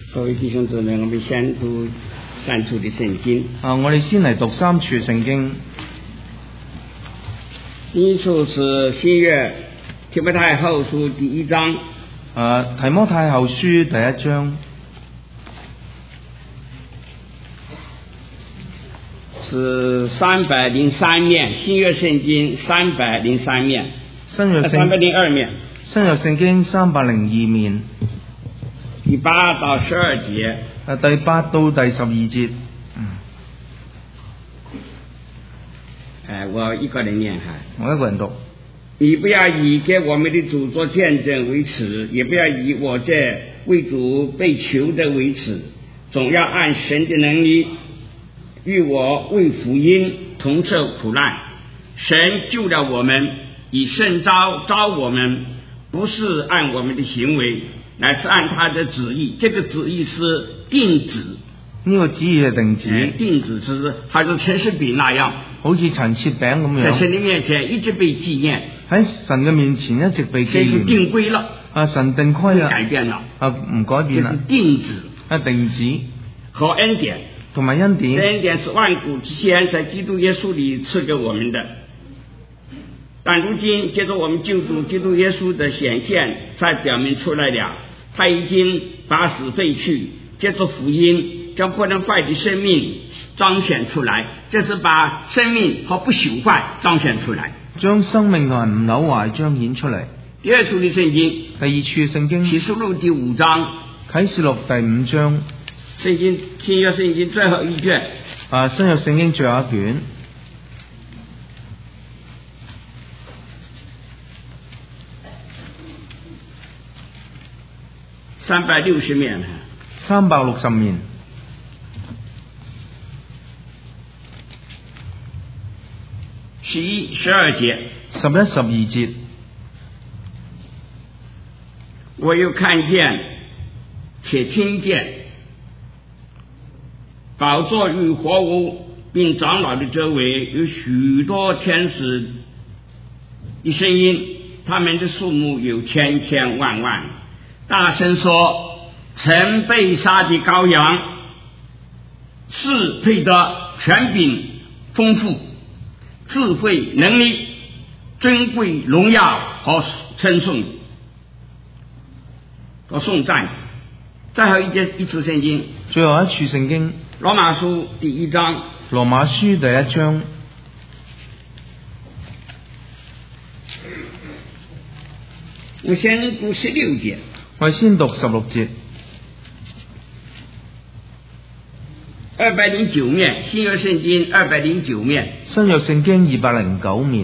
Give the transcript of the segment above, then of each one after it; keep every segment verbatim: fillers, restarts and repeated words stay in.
各位弟兄姊妹，我們先讀三處的聖經。 啊，我哋先嚟讀三處聖經。 第一處是新約提摩太後書第一章。 啊，提摩太後書第一章是三百零三面，新約聖經三百零三面， 新約聖三百零二面， 新約聖經三百零二面， 第八到十二節。 啊，第八到第十二節。嗯。 誒，我一個人念下。 我一個人讀。 你不要以給我們的主做見證為恥，也不要以我這為主被囚的為恥，總要按神的能力與我為福音同受苦難。神救了我們，以聖召召我們，不是按我們的行為，乃是按他的旨意。這個旨意是定旨， 呢個旨意係定旨。 定旨就是好似陳設餅那樣， 好似陳設餅咁樣， 在神的面前一直被紀念， 喺神嘅面前一直被紀念。 定規了， 啊，神定規啦， 改變了， 啊，唔改變啦， 定旨， 啊，定旨和恩典， 同埋恩典。 恩典是萬古之先在基督耶穌裏賜給我們的，但如今借着我們救主基督耶穌的顯現，才表明出來了。他已經把死廢去，借着福音將不能壞的生命彰顯出來，這是把生命和不朽壞彰顯出來， 將生命同唔朽壞彰顯出嚟。 第二處的聖經， 第二處聖經啟示錄第五章， 啟示錄第五章， 聖經新約聖經最後一卷， 啊，新約聖經最後一卷， 三百六十面， 三百六十面， 十一、十二節， 十一、十二節。 我又看見且聽見寶座與活物並長老的周圍有許多天使的聲音，他們的數目有千千萬萬，大聲說：曾被殺的羔羊是配得權柄、豐富、智慧、能力、尊貴、榮耀和稱頌和頌讚。最後一節一處聖經， 最後一處聖經， 羅馬書第一章， 羅馬書第一章， 我先讀十六節， 我先讀十六節。 二百零九面，新約聖經二百零九面， 新約聖經二百零九面。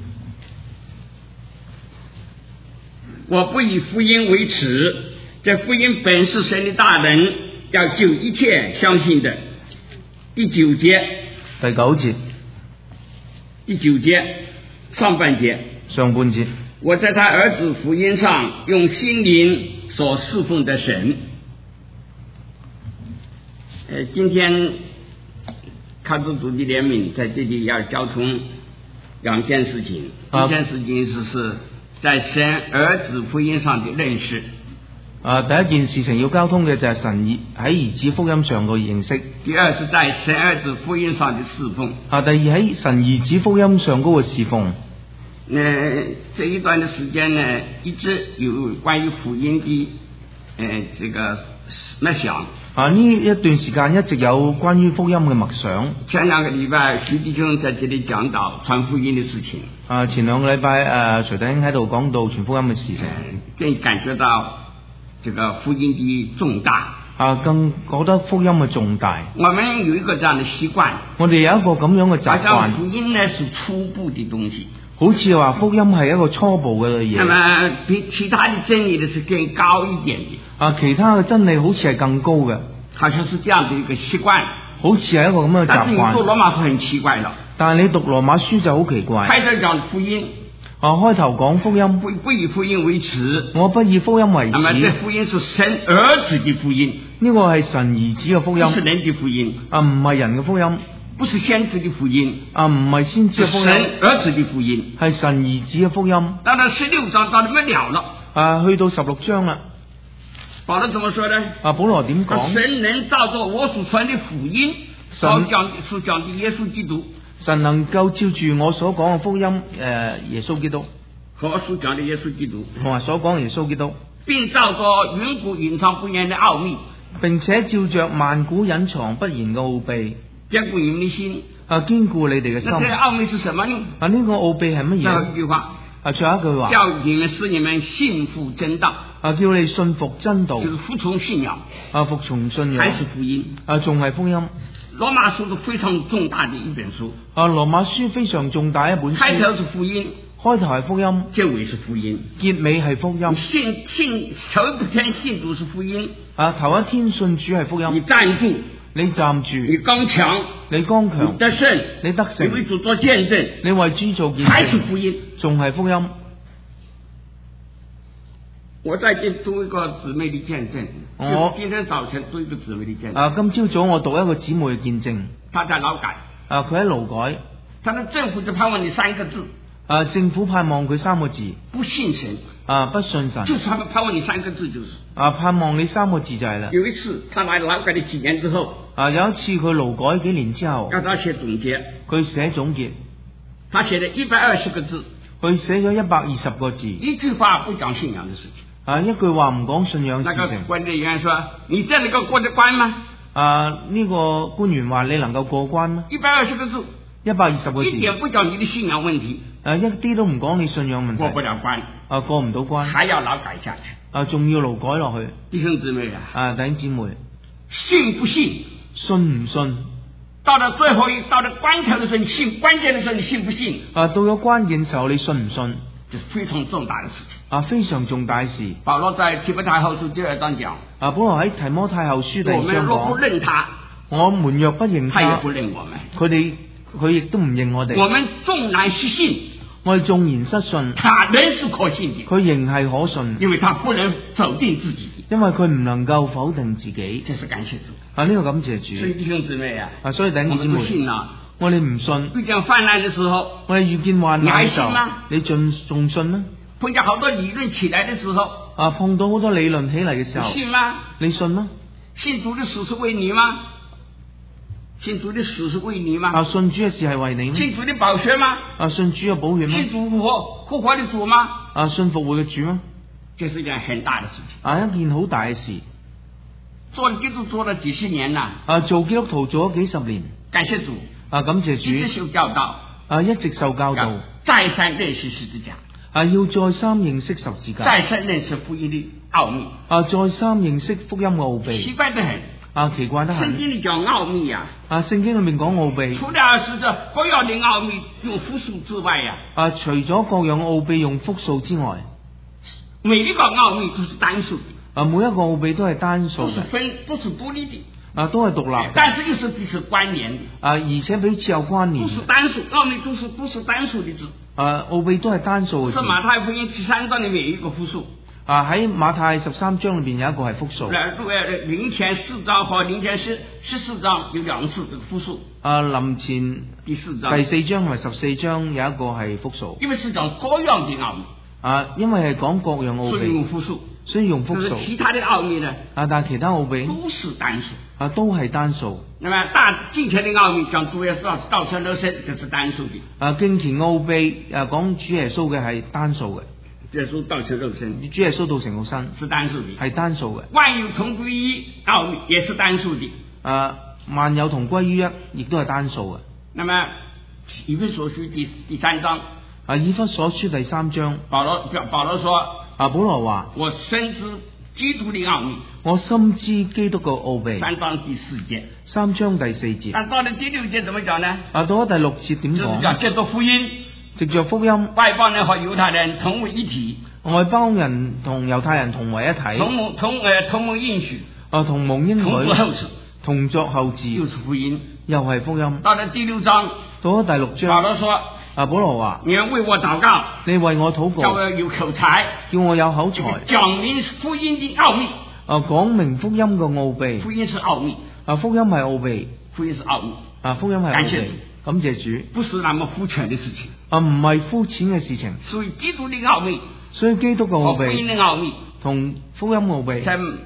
我不以福音為恥，這福音本是神的大能，要救一切相信的。第九節， 第九節， 第九節上半節， 上半節。 我在他兒子福音上用心靈所侍奉的神。呃，今天靠着主的憐憫，在這裡要交通兩件事情。 啊、 一件事情是是在神兒子福音上的認識。 啊，第一件事情要交通嘅就係神喺兒子福音上嘅認識。 第二是在神兒子福音上的侍奉。 啊，第二喺神兒子福音上嗰個侍奉。 呃，這一段的時間呢，一直有關於福音的呃這個默想。 啊，呢一段時間一直有關於福音嘅默想。 前兩個禮拜徐弟兄在這裡講到傳福音的事情。 啊，前兩個禮拜誒徐弟兄喺度講到傳福音嘅事情， 更感覺到這個福音的重大。 啊，更覺得福音嘅重大。 我們有一個這樣的習慣， 我哋有一個咁樣嘅習慣。 福音呢是初步的東西， 好似話福音係一個初步嘅嘢。 那麼比其他的真理呢是更高一點的。 啊，其他嘅真理好似係更高嘅， 好像是這樣的一個習慣， 好似係一個咁嘅習慣。 但是你讀羅馬書很奇怪了， 但係你讀羅馬書就好奇怪。 開頭講福音， 啊，開頭講福音， 不不以福音為恥， 我不以福音為恥。 那麼這福音是神兒子的福音， 呢個係神兒子嘅福音， 不是人的福音， 啊，唔係人嘅福音， 不是先知的福音， 啊，唔係先知嘅福音， 神兒子的福音， 係神兒子嘅福音。 到了十六章到了末了了， 啊，去到十六章啦。 保羅怎麼說呢？ 啊，保羅點講？ 神能照着我所傳的福音，所講所講的耶穌基督。 神能夠照住我所講嘅福音，誒、呃，耶穌基督。 和所講的耶穌基督。 同埋所講嘅耶穌基督。 並照着遠古隱藏不言的奧秘。 並且照着萬古隱藏不言嘅奧秘。 堅固你們的心。 啊，堅固你哋嘅心。 那這個奧秘是什麼呢？ 啊，呢、這個奧秘係乜嘢？ 最後一句話。 啊，最後一句話。 叫你們使你們信服真道。 啊，叫你信服真道。 就是服從信仰。 啊，服從信仰。 還是福音。 啊，仲係福音。 羅馬書是非常重大的一本書。 啊，羅馬書非常重大一本書。 開頭是福音。 開頭係福音。 結尾是福音。 結尾係福音。 信信頭一天信主是福音。 啊，頭一天信主係福音。 你站住。 你站住。 你剛強。 你剛強。 你得勝。 你得勝。 你為主做見證。 你為主做見證。 還是福音。 仲係福音。 我在這做一個姊妹的見證。我今天早晨做一個姊妹的見證。 啊，今朝早我讀一個姊妹嘅見證。 他在勞改。 啊，佢喺勞改。 他的政府就盼望你三個字。 啊，政府盼望佢三個字。 不信神。 啊，不信神。 就是他們盼望你三個字，就是。 啊，盼望你三個字就係啦。 有一次，他來勞改的幾年之後。 啊，有一次佢勞改幾年之後。 讓他寫總結。 佢寫總結。 他寫了一百二十個字。 佢寫咗一百二十個字。 一句話不講信仰的事情。 啊，一句話唔講信仰事情。 那個官職員說：你這能夠過得關嗎？ 啊，呢個官員話你能夠過關嗎？ 一百二十個字。 一百二十個字。 一點不講你的信仰問題。 啊，一啲都唔講你信仰問題。 過不了關。 啊，過唔到關。 還要勞改下去。 啊，仲要勞改落去。 弟兄姊妹啊。 啊，弟兄姊妹。 信不信？ 信唔信？ 到了最後一，到了關頭的時候，你信；關鍵的時候，你信不信？ 啊，到咗關鍵時候，你信唔信？ 這是非常重大的事情。 啊，非常重大事。 保羅在提摩太後書第二章講。 啊，保羅喺提摩太後書第二章講。我們若不認他， 我們若不認他， 他也不認我們。 佢哋佢亦都唔認我哋。 我們縱然失信， 我哋縱然失信， 他仍是可信的。 佢仍係可信， 因為他不能否定自己。 因為佢唔能夠否定自己。 這是感謝主。 啊，呢個感謝主。 所以弟兄姊妹啊， 啊，所以弟兄姊妹， 我們不信啊， 我哋唔信。 遇見患難的時候， 我哋遇見患難嘅時候， 你還信嗎？ 你仲仲信咩？ 碰見好多理論起來的時候， 啊，碰到好多理論起嚟嘅時候， 你信嗎？ 你信嗎？ 信主的死是為你嗎？信主的死是為你嗎？ 啊，信主嘅事係為你嗎？ 信主的寶血嗎？啊， 信主嘅寶血嗎？ 信主復活復活的主嗎？ 啊，信復活嘅主嗎？ 這是一件很大的事情。 啊，一件好大嘅事。 做基督做了幾十年啦。 啊，做基督徒做咗幾十年。 感謝主。 啊，感謝主。 一直受教導。 啊，一直受教導。 再三認識十字架。 啊，要再三認識十字架。 再三認識福音的奧秘。 啊，再三認識福音嘅奧秘。 奇怪得很。 啊，奇怪得很。 聖經裏講奧秘啊。 啊，聖經裏面講奧秘。 除了是這各樣的奧秘用複數之外呀。 啊，除咗各樣奧秘用複數之外， 每一個奧秘都是單數的。 啊，每一個奧秘都係單數。 都是分，都是獨立的。 啊，都係獨立。 但是又是彼此關聯的。啊， 而且彼此有關聯。 都是單數，奧秘都是都是單數的字。 啊，奧秘都係單數嘅字。 是馬太福音十三章裏面有一個複數。 啊，喺馬太十三章裏邊有一個係複數。 誒，林前四章和林前十十四章有兩次複數。啊，林前第四章、第四章同埋十四章有一個係複數。因為是講各樣的奧秘。啊，因為係講各樣奧秘。所以用複數。所以用複數。其他的奧秘呢？啊，但係其他奧秘都是單數。啊，都係單數。那麼大敬虔的奧秘講主耶穌道成肉身，這是單數的。啊，敬虔奧秘啊，講主耶穌嘅係單數嘅。耶穌道成肉身，主耶穌道成肉身是單數的，係單數嘅。萬有同歸一，奧秘也是單數的。啊，萬有同歸於一，亦都係單數嘅。那麼以弗所書第第三章，啊，以弗所書第三章，保羅保羅說，啊，保羅話，我深知基督的奧秘，我深知基督嘅奧秘。三章第四節，三章第四節。但到了第六節怎麼講呢？啊，到咗第六節點講？就是講借着福音。藉着福音，外邦人和猶太人同為一體，外邦人同猶太人同為一體，同蒙同誒同蒙應許，啊同蒙應許，同作後嗣，同作後嗣，又是福音，又係福音。到了第六章，到咗第六章，保羅說，啊保羅話，你要為我禱告，你為我禱告，叫我有口才，叫我有口才，講明福音的奧秘，啊講明福音嘅奧秘，福音是奧秘，啊福音係奧秘，福音是奧秘，啊福音係奧秘。感謝主，不是那麼膚淺的事情。啊，唔係膚淺嘅事情。所以基督的奧秘，所以基督嘅奧秘，福音的奧秘，同福音奧秘，在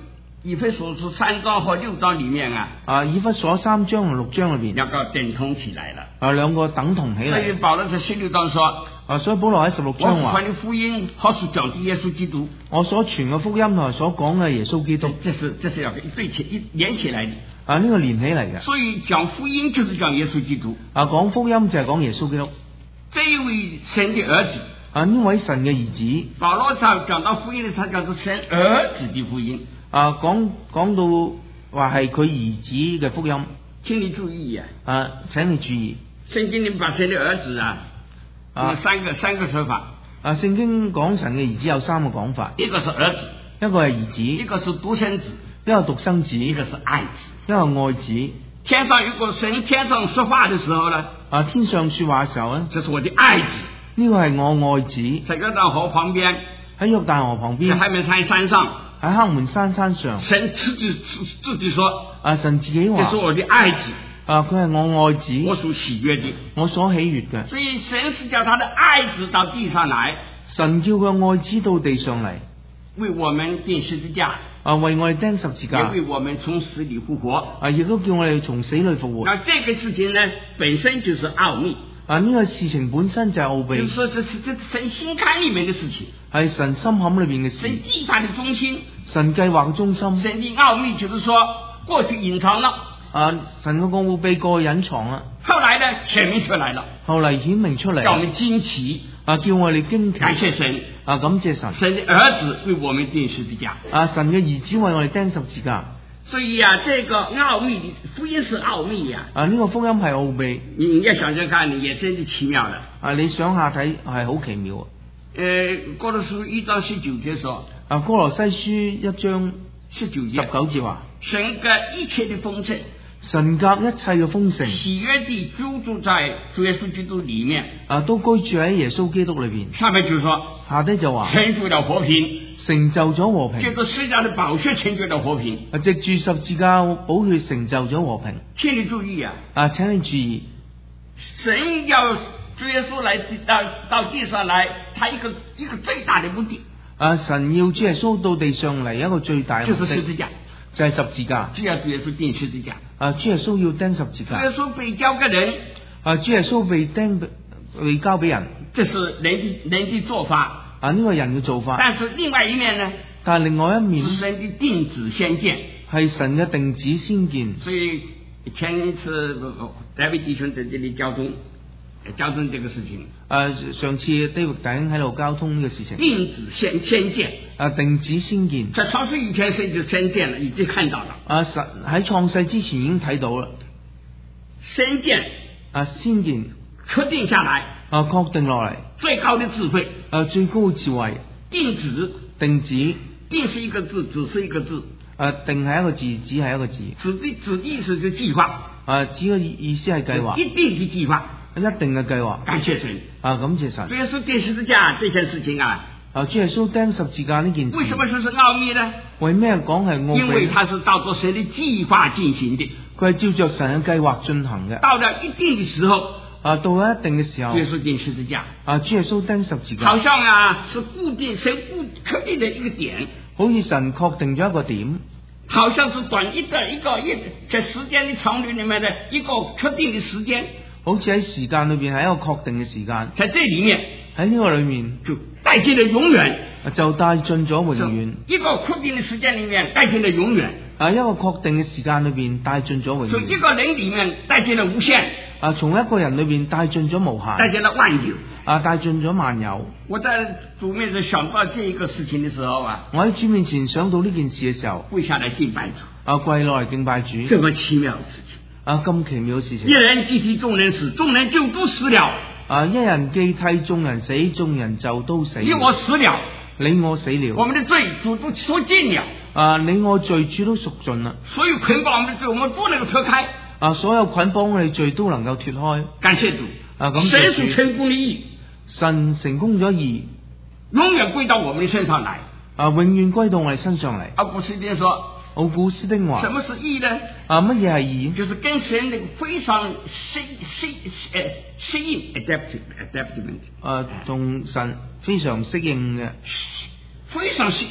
以弗所書三章和六章裏面啊， 啊，以弗所三章同六章裏邊兩個等同起來了。 啊，兩個等同起所以嚟。 保羅在十六章說： 啊，所以保羅喺十六章話我傳的福音，好是講的耶穌基督。 我所傳嘅福音同埋所講嘅耶穌基督， 這是這是要一對起一連起來的。 啊，呢個連起嚟嘅。 所以講福音就是講耶穌基督。 啊，講福音就係講耶穌基督。 這一位神的兒子。 啊，呢位神嘅兒子。 保羅上講到福音的時候，講是神兒子的福音。 啊，講講到話係佢兒子嘅福音。 請你注意啊！ 啊，請你注意。 聖經裏把神的兒子啊，有三個三個說法。 啊，聖經講神嘅兒子有三個講法。 一個是兒子， 一個係兒子， 一個是獨生子， 一個獨生子， 一個是愛子， 一個愛子。 天上如果神天上說話的時候呢？ 啊，天上說話嘅時候呢， 這是我的愛子。 呢個係我愛子。 在約旦河旁邊， 喺約旦河旁邊， 在黑門山山上， 喺黑門山山上， 神自己自己說： 啊，神自己話， 這是我的愛子。 啊，佢係我愛子， 我所喜悅的， 我所喜悅嘅。 所以神是叫他的愛子到地上來， 神叫佢愛子到地上嚟， 為我們釘十字架， 啊，為我哋釘十字架， 也為我們從死裏復活， 啊，亦都叫我哋從死裏復活。 那這個事情呢，本身就是奧秘。 啊，呢個事情本身就係奧秘， 就是說這是這神心坎裏面的事情， 係神心坎裏邊嘅事， 神計劃的中心， 神計劃嘅中心。 神的奧秘就是說過去隱藏了， 啊，神嘅奧秘過去隱藏啦， 後來呢顯明出來了， 後嚟顯明出嚟， 叫我們驚奇， 啊，叫我哋驚奇， 感謝神， 啊，感謝神， 神的兒子為我們釘十字架， 啊，神嘅兒子為我哋釘十字架。 所以啊，這個奧秘，福音是奧秘呀、 啊。啊，呢、這個福音係奧秘。 你你要想想看，你也真的奇妙了。 啊，你想下睇係好奇妙。 誒，哥羅書一章十九節說。 啊，哥羅西書一章十九節。 十九節話。 神隔一切的豐盛。 神隔一切嘅豐盛。 喜悅地居住在主耶穌基督裏面。 啊，都居住喺耶穌基督裏邊。 上面就說。 下低就話。 成就了和平。 成就咗和平， 借着十字架的寶血成就了和平。 啊，藉住十字架寶血成就咗和平。 請你注意啊！ 啊，請你注意， 神要主耶穌來到到地上來，他一個一個最大的目的。 啊，神要主耶穌到地上嚟一個最大嘅目的， 就是十字架， 就係十字架。 就要主耶穌釘十字架。 啊，主耶穌要釘十字架。 主耶穌被交給人。 啊，主耶穌被釘被交俾人， 這是人的人的做法。 啊，呢個人嘅做法， 但是另外一面呢？ 但係另外一面， 是神的定旨先見，係神嘅定旨先見。 所以前次大衛弟兄在這裏交通，交通這個事情。 啊，上次 David 弟兄喺度交通呢個事情。 定旨先先見， 啊，定旨先見。 在創世以前神就先見了，已經看到了。 啊，神喺創世之前已經睇到啦。 先見， 啊，先見， 確定下來。 啊，確定落嚟， 最高的智慧， 啊，最高嘅智慧， 定旨， 定旨， 定是一個字，旨是一個字， 啊，定係一個字，旨係一個字， 旨的旨意思就計劃， 啊，旨嘅意思係計劃， 一定的計劃， 一定嘅計劃， 感謝神， 啊，感謝神。 主耶穌釘十字架這件事情啊， 啊，主耶穌釘十字架呢件事， 為什麼說是奧秘呢？ 為咩講係奧秘？ 因為它是照着神的計劃進行的， 佢係照着神嘅計劃進行嘅。 到了一定的時候。 啊，到咗一定嘅時候， 主耶穌釘十字架， 啊，主耶穌釘十字架， 好像啊是固定神固確定的一個點， 好似神確定咗一個點， 好像是短一的一個一在時間的長度裏面的一個確定的時間， 好似喺時間裏邊係一個確定嘅時間， 在這裏面喺呢個裏面就帶進了永遠， 就帶進咗永遠， 一個確定的時間裏面帶進了永遠， 啊，一個確定嘅時間裏邊帶進咗永遠， 從一個人裏面帶進了無限。 啊，從一個人裏邊帶進咗無限， 帶進了萬有， 啊，帶進咗萬有。 我在主面前想到這一個事情的時候啊， 我喺主面前想到呢件事嘅時候， 跪下來敬拜主， 啊，跪落嚟敬拜主， 這麼奇妙嘅事情， 啊，咁奇妙嘅事情。 一人既替眾人死，眾人就都死了。 啊，一人既替眾人死，眾人就都死了。 你我死了， 你我死了， 我們的罪主都贖盡了。 啊，你我罪主都贖盡啦， 所有捆綁我們的罪，我們都能夠脫開。 啊，所有捆綁我哋罪都能夠脫開。 感謝主， 啊，咁神是成功的義， 神成功咗義， 永遠歸到我們的身上來。 啊，永遠歸到我哋身上嚟。 奧古斯丁說， 奧古斯丁話， 什麼是義呢？ 啊，乜嘢係義？ 就是跟神那個非常適適誒適應 adaptive adaptability， 啊，同神非常適應嘅， 非常適應。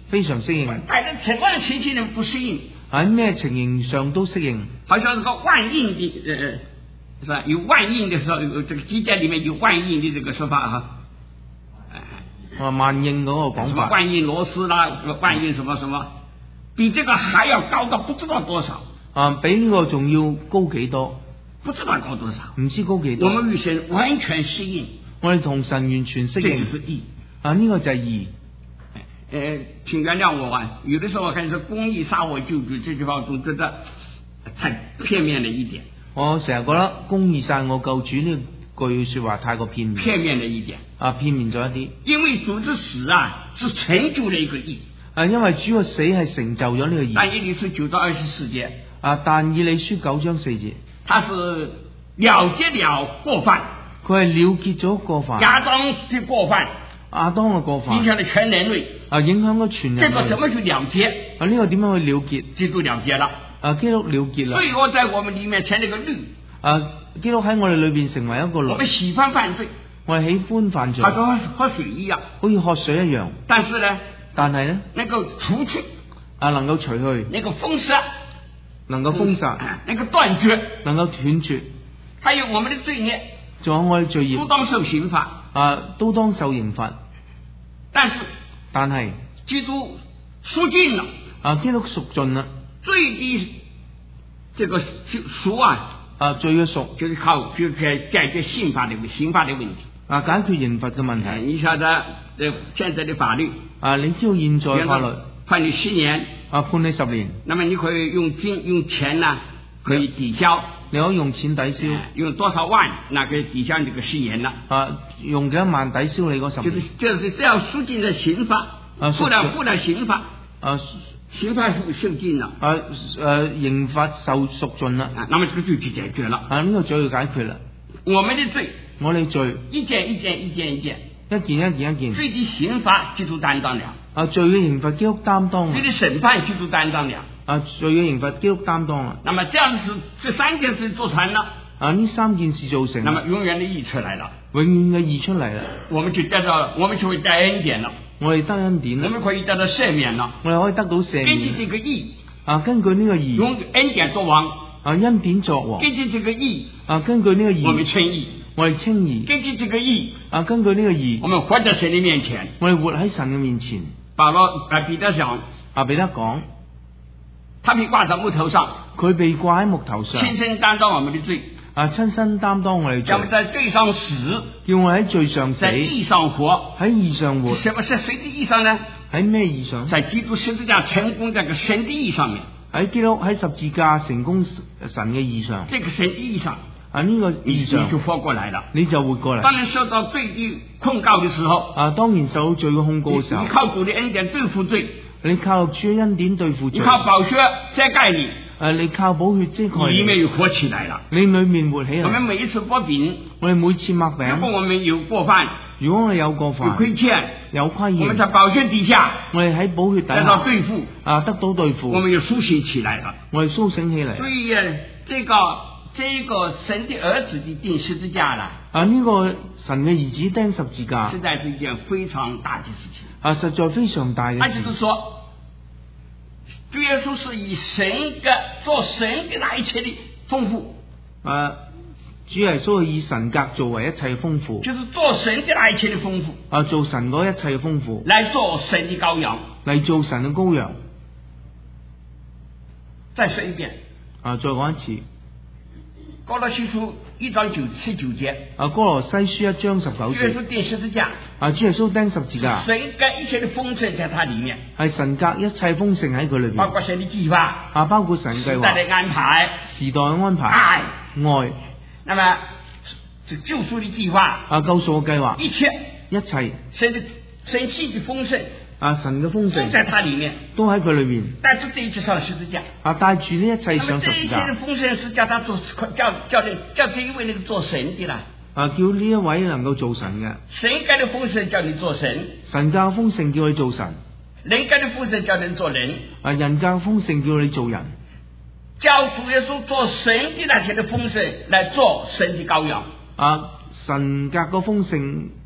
非常適應。 但係情況情形不適應， 喺咩情形上都適應。 好像是個萬應的，呃，是吧？有萬應的時候，有這個基建裏面有萬應的這個說法哈。 啊，萬應嗰個講法。 萬應螺絲啦，萬應什麼什麼，比這個還要高到不知道多少。 啊，比呢個仲要高幾多？ 不知道高多少， 唔知高幾多。 我們與神完全適應， 我哋同神完全適應。 這就是義啊，呢、這個就係義。 誒，請原諒我啊，有的時候我看說公義殺我救主這句話，我總覺得太片面了一點。我成日覺得公義殺我救主呢句說話太過片面。 片面了一點啊，片面咗一啲。 因為主之死啊，是成就了一個義。 啊，因為主嘅死係成就咗呢個義。 但以理書九到二十四節。 啊，但以理書九章四節。 他是了結了過犯， 佢係了結咗過犯。 亞當的過犯， 亞當嘅過犯影響了全人類。 啊，影響咗全人類。 這個怎麼去了結？ 啊，呢個點樣去了結？ 基督了結了。 啊，基督了結啦。 罪惡在我們裏面成了個律。 啊，基督喺我哋裏邊成為一個律。 我們喜歡犯罪， 我哋喜歡犯罪， 好似喝水一樣， 好似喝水一樣。 但是呢， 但係呢， 能夠除去， 啊，能夠除去， 能夠封殺， 能夠封殺， 能夠斷絕， 能夠斷絕。 還有我們的罪孽， 仲有我哋罪孽， 都當受刑罰， 啊，都當受刑罰。 但是， 但係基督贖盡了， 啊，基督贖盡啦， 罪的這個贖啊， 啊，罪嘅贖就是靠就解解決刑罰的刑罰的問題， 啊，解決刑罰嘅問題。 你曉得，呃，現在的法律， 啊，你知道現在法律判你十年， 啊，判你十年， 那麼你可以用金用錢呢，可以抵消。 你可以用錢抵消， 用多少萬，那可以抵消這個十年啦。 啊，用幾多萬抵消你嗰十年？ 就是就是只要贖盡了刑罰，啊，付了付了刑罰， 啊， 刑罰受受盡了， 啊，誒，刑罰受贖盡啦， 啊，那麼這個罪就解決了。 啊，呢個罪要解決啦。 我們的罪， 我哋罪一件一件一件一件， 一件一件一件。 罪的刑罰基督擔當了， 啊，罪嘅刑罰基督擔當。 罪的審判基督擔當了。 啊，罪嘅刑罰基督擔當啦。 那麼這樣子，這三件事做成了。 啊，呢三件事做成， 那麼永遠的義出來了， 永遠嘅義出嚟啦。 我們就得到，我們就會得恩典了。 我哋得恩典， 我們可以得到赦免了。 我哋可以得到赦免。 根據這個義， 啊，根據呢個義， 用恩典作王。 啊，恩典作王。 根據這個義， 啊，根據呢個義， 我們稱義。 我哋稱義。 根據這個義， 啊，根據呢個義， 我們活在神的面前。 我哋活喺神嘅面前。 保羅啊，彼得講， 啊，彼得講。 他被掛在木頭上， 佢被掛喺木頭上， 親身擔當我們的罪， 啊，親身擔當我哋罪， 叫我們在罪上死， 叫我喺罪上死， 在義上活， 喺義上活。 什麼是誰的義上呢？ 喺咩義上？ 在基督十字架成功這個神的義上面， 喺基督喺十字架成功神嘅義上， 這個神的義上， 啊呢、這個義上你就活過來了， 你就活過嚟。 當你受到罪的控告的時候， 啊，當然受到罪嘅控告嘅時候， 你靠主的恩典對付罪。 你靠主恩典對付罪， 你靠寶血遮蓋你， 誒，你靠寶血遮蓋你， 裏面又活起來了。 你裏面活起來。 我們每一次擘餅， 我哋每次擘餅， 如果我們有過犯， 如果我哋有過犯， 有虧欠， 有虧欠， 我們在寶血底下， 我哋喺寶血底下得到對付， 啊，得到對付， 我們又甦醒起來了。 我哋甦醒起嚟。 所以這個這個神的兒子的釘十字架啦， 啊呢、這個神嘅兒子釘十字架， 實在是一件非常大的事情。 啊，實在非常大嘅事。 而且就是說，主耶穌是以神嘅做神嘅那一切的豐富。 啊，主耶穌以神格作為一切嘅豐富， 就是做神嘅那一切的豐富。 啊，做神嗰一切嘅豐富， 來做神的羔羊， 嚟做神嘅羔羊。 再說一遍。 啊，再講一次。 哥羅西書一章九十九節。啊， 哥羅西書一章十九節。 主耶穌釘十字架。 啊，主耶穌釘十字架。 神格一切的豐盛在它裏面。係神格一切豐盛喺佢裏邊。 包括神的計劃。 啊，包括神計劃。時代的安排。時代嘅安排。愛。愛。那麼，救贖的計劃。啊，救贖嘅計劃。一切。一切。神的神氣的豐盛。啊，神嘅豐盛都在它裏面，都喺佢裏面。帶住這一切上十字架，啊，帶住呢一切上十字架。那麼這一切的豐盛是叫他做，叫叫你叫這一位那個做神的啦。啊，叫呢一位能夠做神嘅。神界的豐盛叫你做神，神界嘅豐盛叫你做神。人界的豐盛叫你做人，啊，人界嘅豐盛叫你做人。叫主耶穌做神的那些的豐盛來做神的羔羊。啊，神格個豐盛。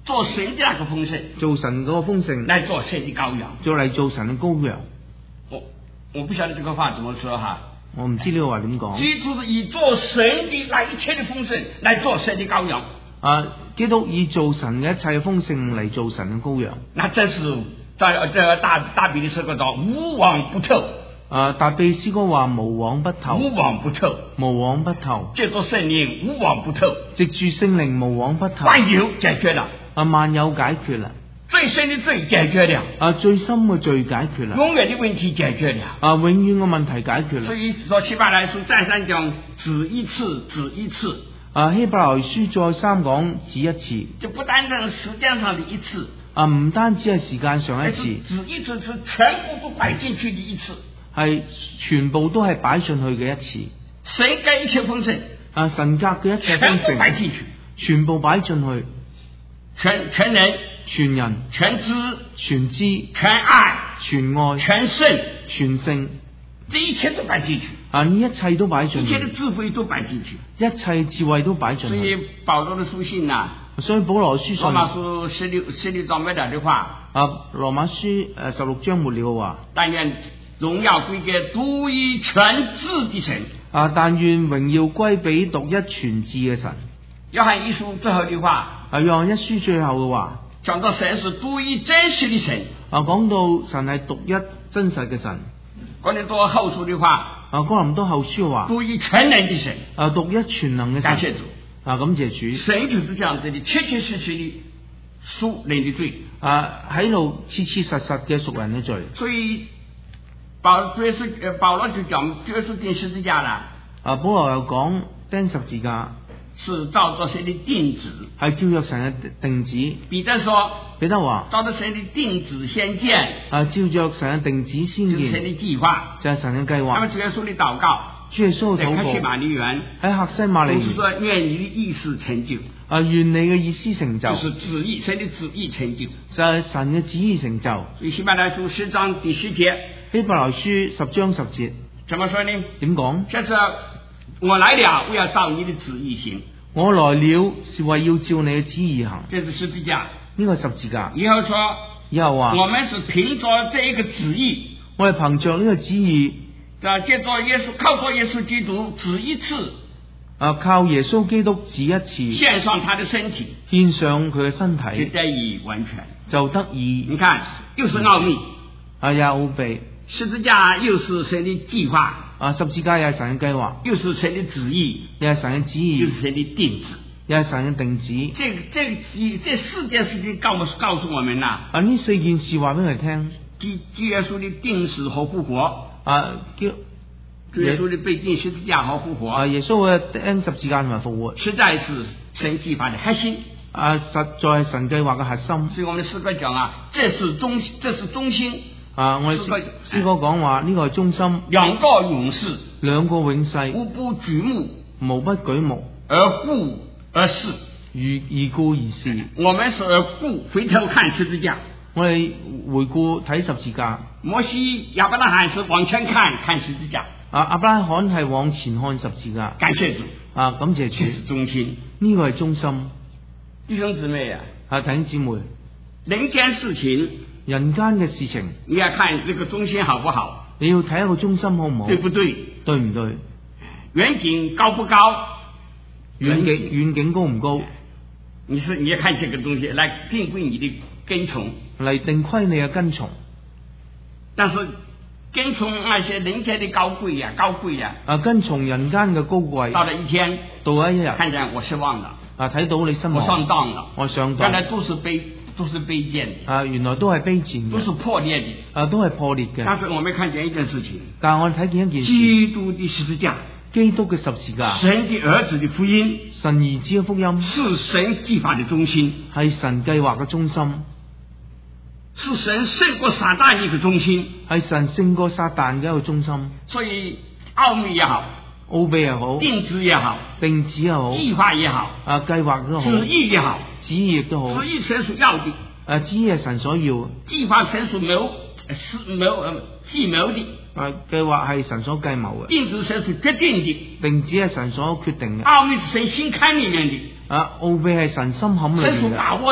做神的那個豐盛， 做神嗰個豐盛， 嚟做神的羔羊， 做嚟做神嘅羔羊。 我我不曉得這個話怎麼說哈， 我唔知呢個話點講。 基督是以做神的那一切的豐盛嚟做神的羔羊。啊， 基督以做神嘅一切豐盛嚟做神嘅羔羊。 那真是在這個大大比的詩歌中無往不透。 啊，大比詩歌話無往不透， 無往不透， 無往不透。 借助聖靈無往不透， 藉住聖靈無往不透。 萬有解決了， 啊，萬有解決啦。 最深的罪解決了， 啊，最深嘅罪解決啦。 永遠的問題解決了， 啊，永遠嘅問題解決啦。 所以說希伯來書再三講只一次，只一次。 啊，希伯來書再三講只一次， 就不單單時間上的一次， 啊，唔單止係時間上一次， 只一次是全部都擺進去的一次， 係全部都係擺進去嘅一次。 神格一切豐盛， 啊，神格嘅一切豐盛， 全部擺進去， 全部擺進去， 全全能、 全人、 全知、 全知、 全愛、 全愛、 全聖、 全聖， 這一切都擺進去。 啊！呢一切都擺進去， 一切的智慧都擺進去， 一切智慧都擺進去。 所以保羅的書信呐、啊， 所以保羅書信，羅馬書十六十六章末了的話， 啊，羅馬書誒十六章末了嘅話， 但願榮耀歸給獨一全智的神。 啊，但願榮耀歸俾獨一全智嘅神。 約翰一書最後的話， 啊，約翰一書最後嘅話， 講到神是獨一真實的神。 啊，講到神係獨一真實嘅神。 哥林多後書的話。 啊，哥林多後書話， 獨一全能的神， 啊，獨一全能嘅神， 感謝主， 啊，感謝主， 神就是這樣子的，切切實實的贖人的罪， 啊，喺度切切實實嘅贖人嘅罪。所以保耶穌，誒，保羅就講耶穌釘十字架啦。 啊，保羅又講釘十字架是照着神的定旨， 係照着神嘅定旨。 彼得說， 彼得話， 照着神的定旨先見， 啊，照着神嘅定旨先見， 就是神的計劃， 就係神嘅計劃。 咁啊，主耶穌的禱告， 主耶穌嘅禱告， 喺客西馬尼園， 喺客西馬尼園， 就是說願你的意思成就， 啊，願你嘅意思成就， 就是旨意，神的旨意成就， 就係神嘅旨意成就。所以希伯來書十章第十節， 希伯來書十章十節， 怎麼說呢？ 點講？ 就是我來了，我要照你的旨意行。 我來了是為要照你嘅旨意行。 這是十字架， 呢個十字架。 以後說， 以後話， 我們是憑着這一個旨意， 我係憑着呢個旨意， 啊，借着耶穌，靠着耶穌基督只一次， 啊，靠耶穌基督只一次， 獻上他的身體， 獻上佢嘅身體， 就得以完全， 就得以。 你看，又是奧秘， 啊，又奧秘， 十字架又是神的計劃。 啊，十字架又係神嘅計劃， 又是神的旨意， 又係神嘅旨意， 又是神的定旨， 又係神嘅定旨。 這這這四件事情告告訴我們啦。 啊，呢四件事話俾我哋聽。 主耶穌的定死和復活， 啊，叫主耶穌的被釘十字架和復活。 啊，耶穌嘅釘十字架同埋復活， 實在是神計劃的核心。 啊，實在係神計劃嘅核心。 所以我們詩歌講啊，這是中，這是中心。 啊！我哋詩詩歌講話呢個係中心， 兩個永世， 兩個永世， 無不舉目， 無不舉目， 而顧而視， 如而顧而視。 我們是而顧回頭看十字架， 我哋回顧睇十字架。 摩西亞伯拉罕是往前看看十字架， 啊，亞伯拉罕係往前看十字架。 感謝主， 啊，感謝主。 這是中心， 呢個係中心。 弟兄姊妹啊， 啊，弟兄姊妹， 人間事情。 人間嘅事情， 你要看這個中心好不好？ 你要睇一個中心好唔好？ 對不對？ 對唔對？ 遠景高不高？ 遠景遠景高唔高？ 你是你要看這個東西來定規你的跟從， 嚟定規你嘅跟從。 但是跟從那些人間的高貴呀、啊，高貴呀、 啊！啊，跟從人間嘅高貴。到了一天， 到咗一日， 看見我失望了。 啊，睇到你失望。 我上當了。 我上當。 原來都是卑。都是卑賤的啊！原來都係卑賤嘅， 都是破裂的啊！都係破裂嘅。 但是我們看見一件事情， 但係我哋睇見一件事， 基督的十字架， 基督嘅十字架， 神的兒子的福音， 神兒子嘅福音， 是神計劃的中心， 係神計劃嘅中心， 是神勝過撒旦一個中心， 係神勝過撒旦嘅一個中心。 所以奧秘也好， 奧秘也好， 定旨也好， 定旨也好， 計劃也好， 啊，計劃都好， 旨意也好。 旨意亦都好， 旨意神所要的， 啊，旨意係神所要， 計劃神所謀，是謀計謀的， 啊，計劃係神所計謀嘅， 定旨神所決定的， 定旨係神所決定嘅， 奧秘是神心坎裏面的， 啊，奧秘係神心坎裏面嘅， 神所把握的，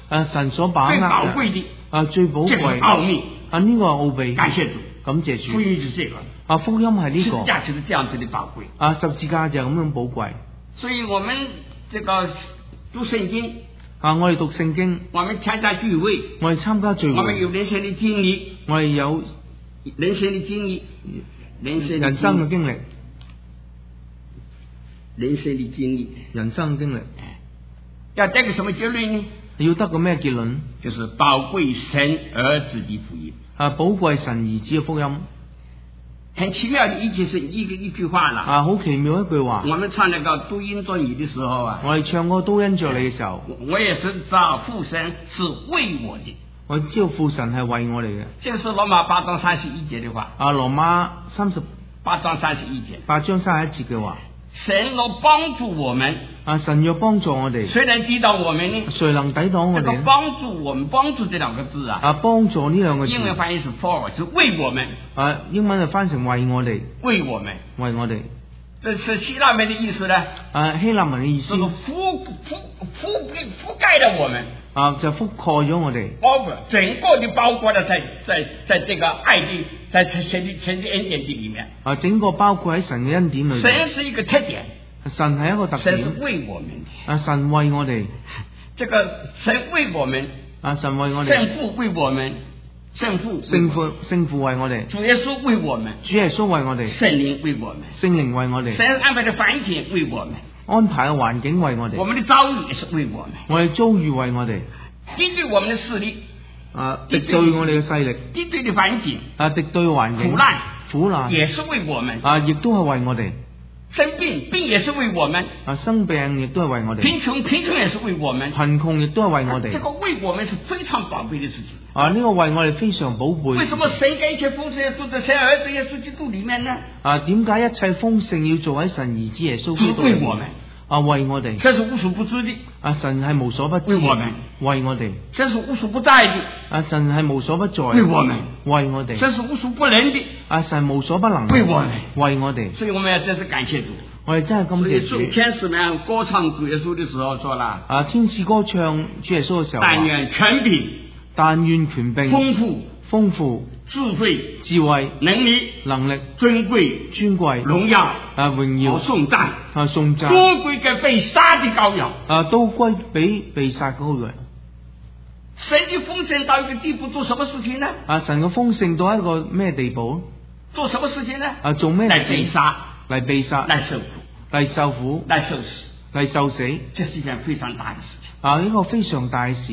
啊神所把握最寶貴的啊最寶貴這個奧秘啊呢個奧秘， 感謝主， 感謝主。 福音是這個啊福音係呢個， 十字架就是這樣子的寶貴啊十字架就係咁樣寶貴。 所以我們這個讀聖經啊我哋讀聖經， 我們參加聚會， 我哋參加聚會， 我們有人生的經歷， 我哋有人生的經歷，人生人生嘅經歷， 人生的經歷， 人生嘅經歷， 要得個什麼結論呢？ 要得個咩結論？ 就是寶貴神兒子的福音。 啊，寶貴神兒子嘅福音。 很奇妙的一句是一個一句話啦。 啊，好奇妙一句話。 我們唱那個都因着你的時候啊， 我哋唱歌都因着你嘅時候， 我也是知道父神是為我的。 我知道父神係為我哋嘅。 這個是羅馬八章三十一節的話。 啊，羅馬三十八章三十一節。 八章三十一節嘅話。 神若幫助我們， 啊，神若幫助我哋， 誰能抵擋我們呢？ 誰能抵擋我哋？ 這個幫助我們，幫助這兩個字啊， 啊，幫助呢兩個字， 英文翻譯是 for，是為我們。 啊，英文就翻成為我哋， 為我們， 為我哋。 這是希臘文的意思呢？ 啊，希臘文嘅意思， 這個覆覆覆覆蓋了我們。 啊，就覆蓋咗我哋， 包括整個的包括了在在在這個愛的在神的神的恩典的裏面。 啊，整個包括喺神嘅恩典裏面。 神是一個特點， 神係一個特點。 神是為我們。 啊，神為我哋。 這個神為我們。 啊，神為我哋。 聖父為我們。聖父。 聖父聖父為我哋。 主耶穌為我們。 主耶穌為我哋。 聖靈為我們。 聖靈為我哋。 神安排的環境為我們。 安排嘅環境為我哋。 我們的遭遇也是為我們。 我哋遭遇為我哋。 敵對我們的勢力， 啊，敵對我哋嘅勢力， 敵對的環境， 啊，敵對環境， 苦難， 苦難， 也是為我們， 啊，亦都係為我哋。 生病，病也是為我們， 啊，生病亦都係為我哋。 貧窮，貧窮也是為我們， 貧窮亦都係為我哋。 這個為我們是非常寶貴的事情。 啊，呢個為我哋非常寶貴。 為什麼神給一切豐盛要做在神兒子耶穌基督裏面呢？ 啊，點解一切豐盛要做喺神兒子耶穌基督裏面？ 為我們。 啊，為我哋， 這是無所不知的。 啊，神係無所不知。為我們，為我哋。 這是無所不在的。 啊，神係無所不在。 為我們， 為我哋。 這是無所不能的。 啊，神無所不能。 為我們， 為我哋。 所以我們要真是感謝主。 我哋真係感謝主。 天使們歌唱主耶穌的時候說啦。 啊，天使歌唱主耶穌嘅時候。 但願權柄， 但願權柄， 豐富， 豐富。智慧、智慧、 能力、 能力、 尊貴、 尊貴、 榮耀、 啊榮耀、 頌讚、 啊頌讚， 都歸給被殺的羔羊， 啊都歸俾被殺羔羊。 神的豐盛到一個地步，做什麼事情呢？ 啊神嘅豐盛到一個咩地步？ 做什麼事情呢？ 啊做咩？ 嚟被殺， 嚟被殺， 嚟受苦， 嚟受苦， 嚟受死， 嚟受死。 這是一件非常大的事情。 啊呢個非常大嘅事。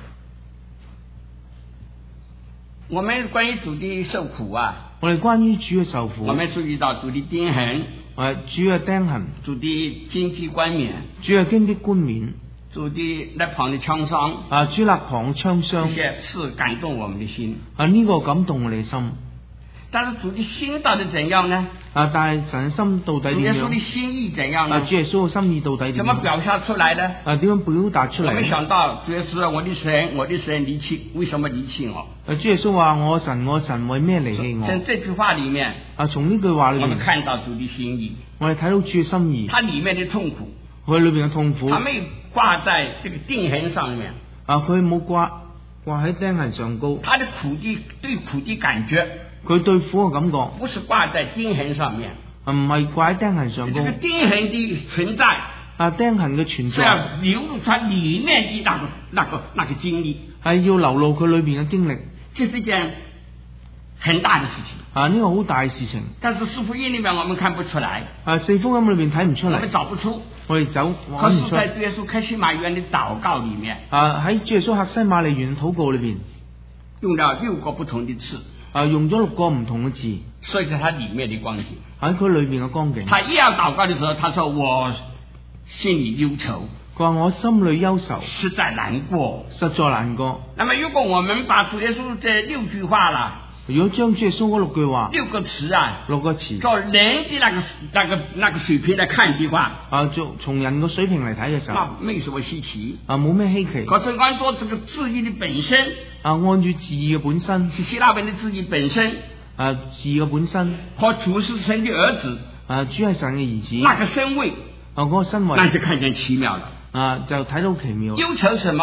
我們關於主的受苦啊， 我哋關於主嘅受苦， 我們注意到主的釘痕， 誒主嘅釘痕， 主的荊棘冠冕， 主嘅荊棘冠冕， 主的肋旁的槍傷， 啊主肋旁槍傷， 這些是感動我們的心， 啊呢個感動我哋嘅心。 但是主的心到底怎樣呢？ 啊！但係神嘅心到底點樣？ 主耶穌的心意怎樣呢？ 啊！主耶穌嘅心意到底點樣？ 怎麼表現出來呢？ 啊！點樣表達出嚟？ 我沒想到主耶穌，我的神，我的神離棄，為什麼離棄我？ 啊！主耶穌話：我神，我神為咩離棄我？ 從這句話裏面， 啊，從呢句話裏面， 我們看到主的心意。 我哋睇到主嘅心意。 他裏面的痛苦， 佢裏邊嘅痛苦， 他沒掛在這個釘痕上面。 啊！佢冇掛掛喺釘痕上高。 他的苦的對苦的感覺。 佢對苦嘅感覺， 不是掛在釘痕上面， 唔係掛喺釘痕上高。 這個釘痕的存在， 啊釘痕嘅存在， 是要流露出裏面的那個、那個、那個經歷， 係要流露佢裏邊嘅經歷。 這是一件很大的事情。 啊，呢個好大嘅事情。 但是四福音裏面我們看不出來。 啊，四福音裏邊睇唔出嚟， 我們找不出。 我哋走可是在主耶穌客西馬園的禱告裏面， 啊喺主耶穌客西馬尼園禱告裏邊， 用了六個不同的字。 啊，用咗六個唔同嘅字， 所以在他裏面的光景， 喺佢裏邊嘅光景。 他一要禱告的時候，他說我心裏憂愁， 佢話我心裏憂愁， 實在難過， 實在難過。 那麼如果我們把主耶穌這六句話啦， 如果將主耶穌嗰六句話， 六個詞啊， 六個詞， 照人的那個那個那個水平來看的話， 啊，就從人嘅水平嚟睇嘅時候， 那沒什麼稀奇， 啊，冇咩稀奇。 可是按照這個字義的本身， 啊，按住字義嘅本身， 是希臘文的字義本身。 啊，字嘅本身， 和主是神的兒子， 啊，主係神嘅兒子， 那個身位， 啊，嗰個身位， 那就看見奇妙了， 啊，就睇到奇妙。 憂愁什麼？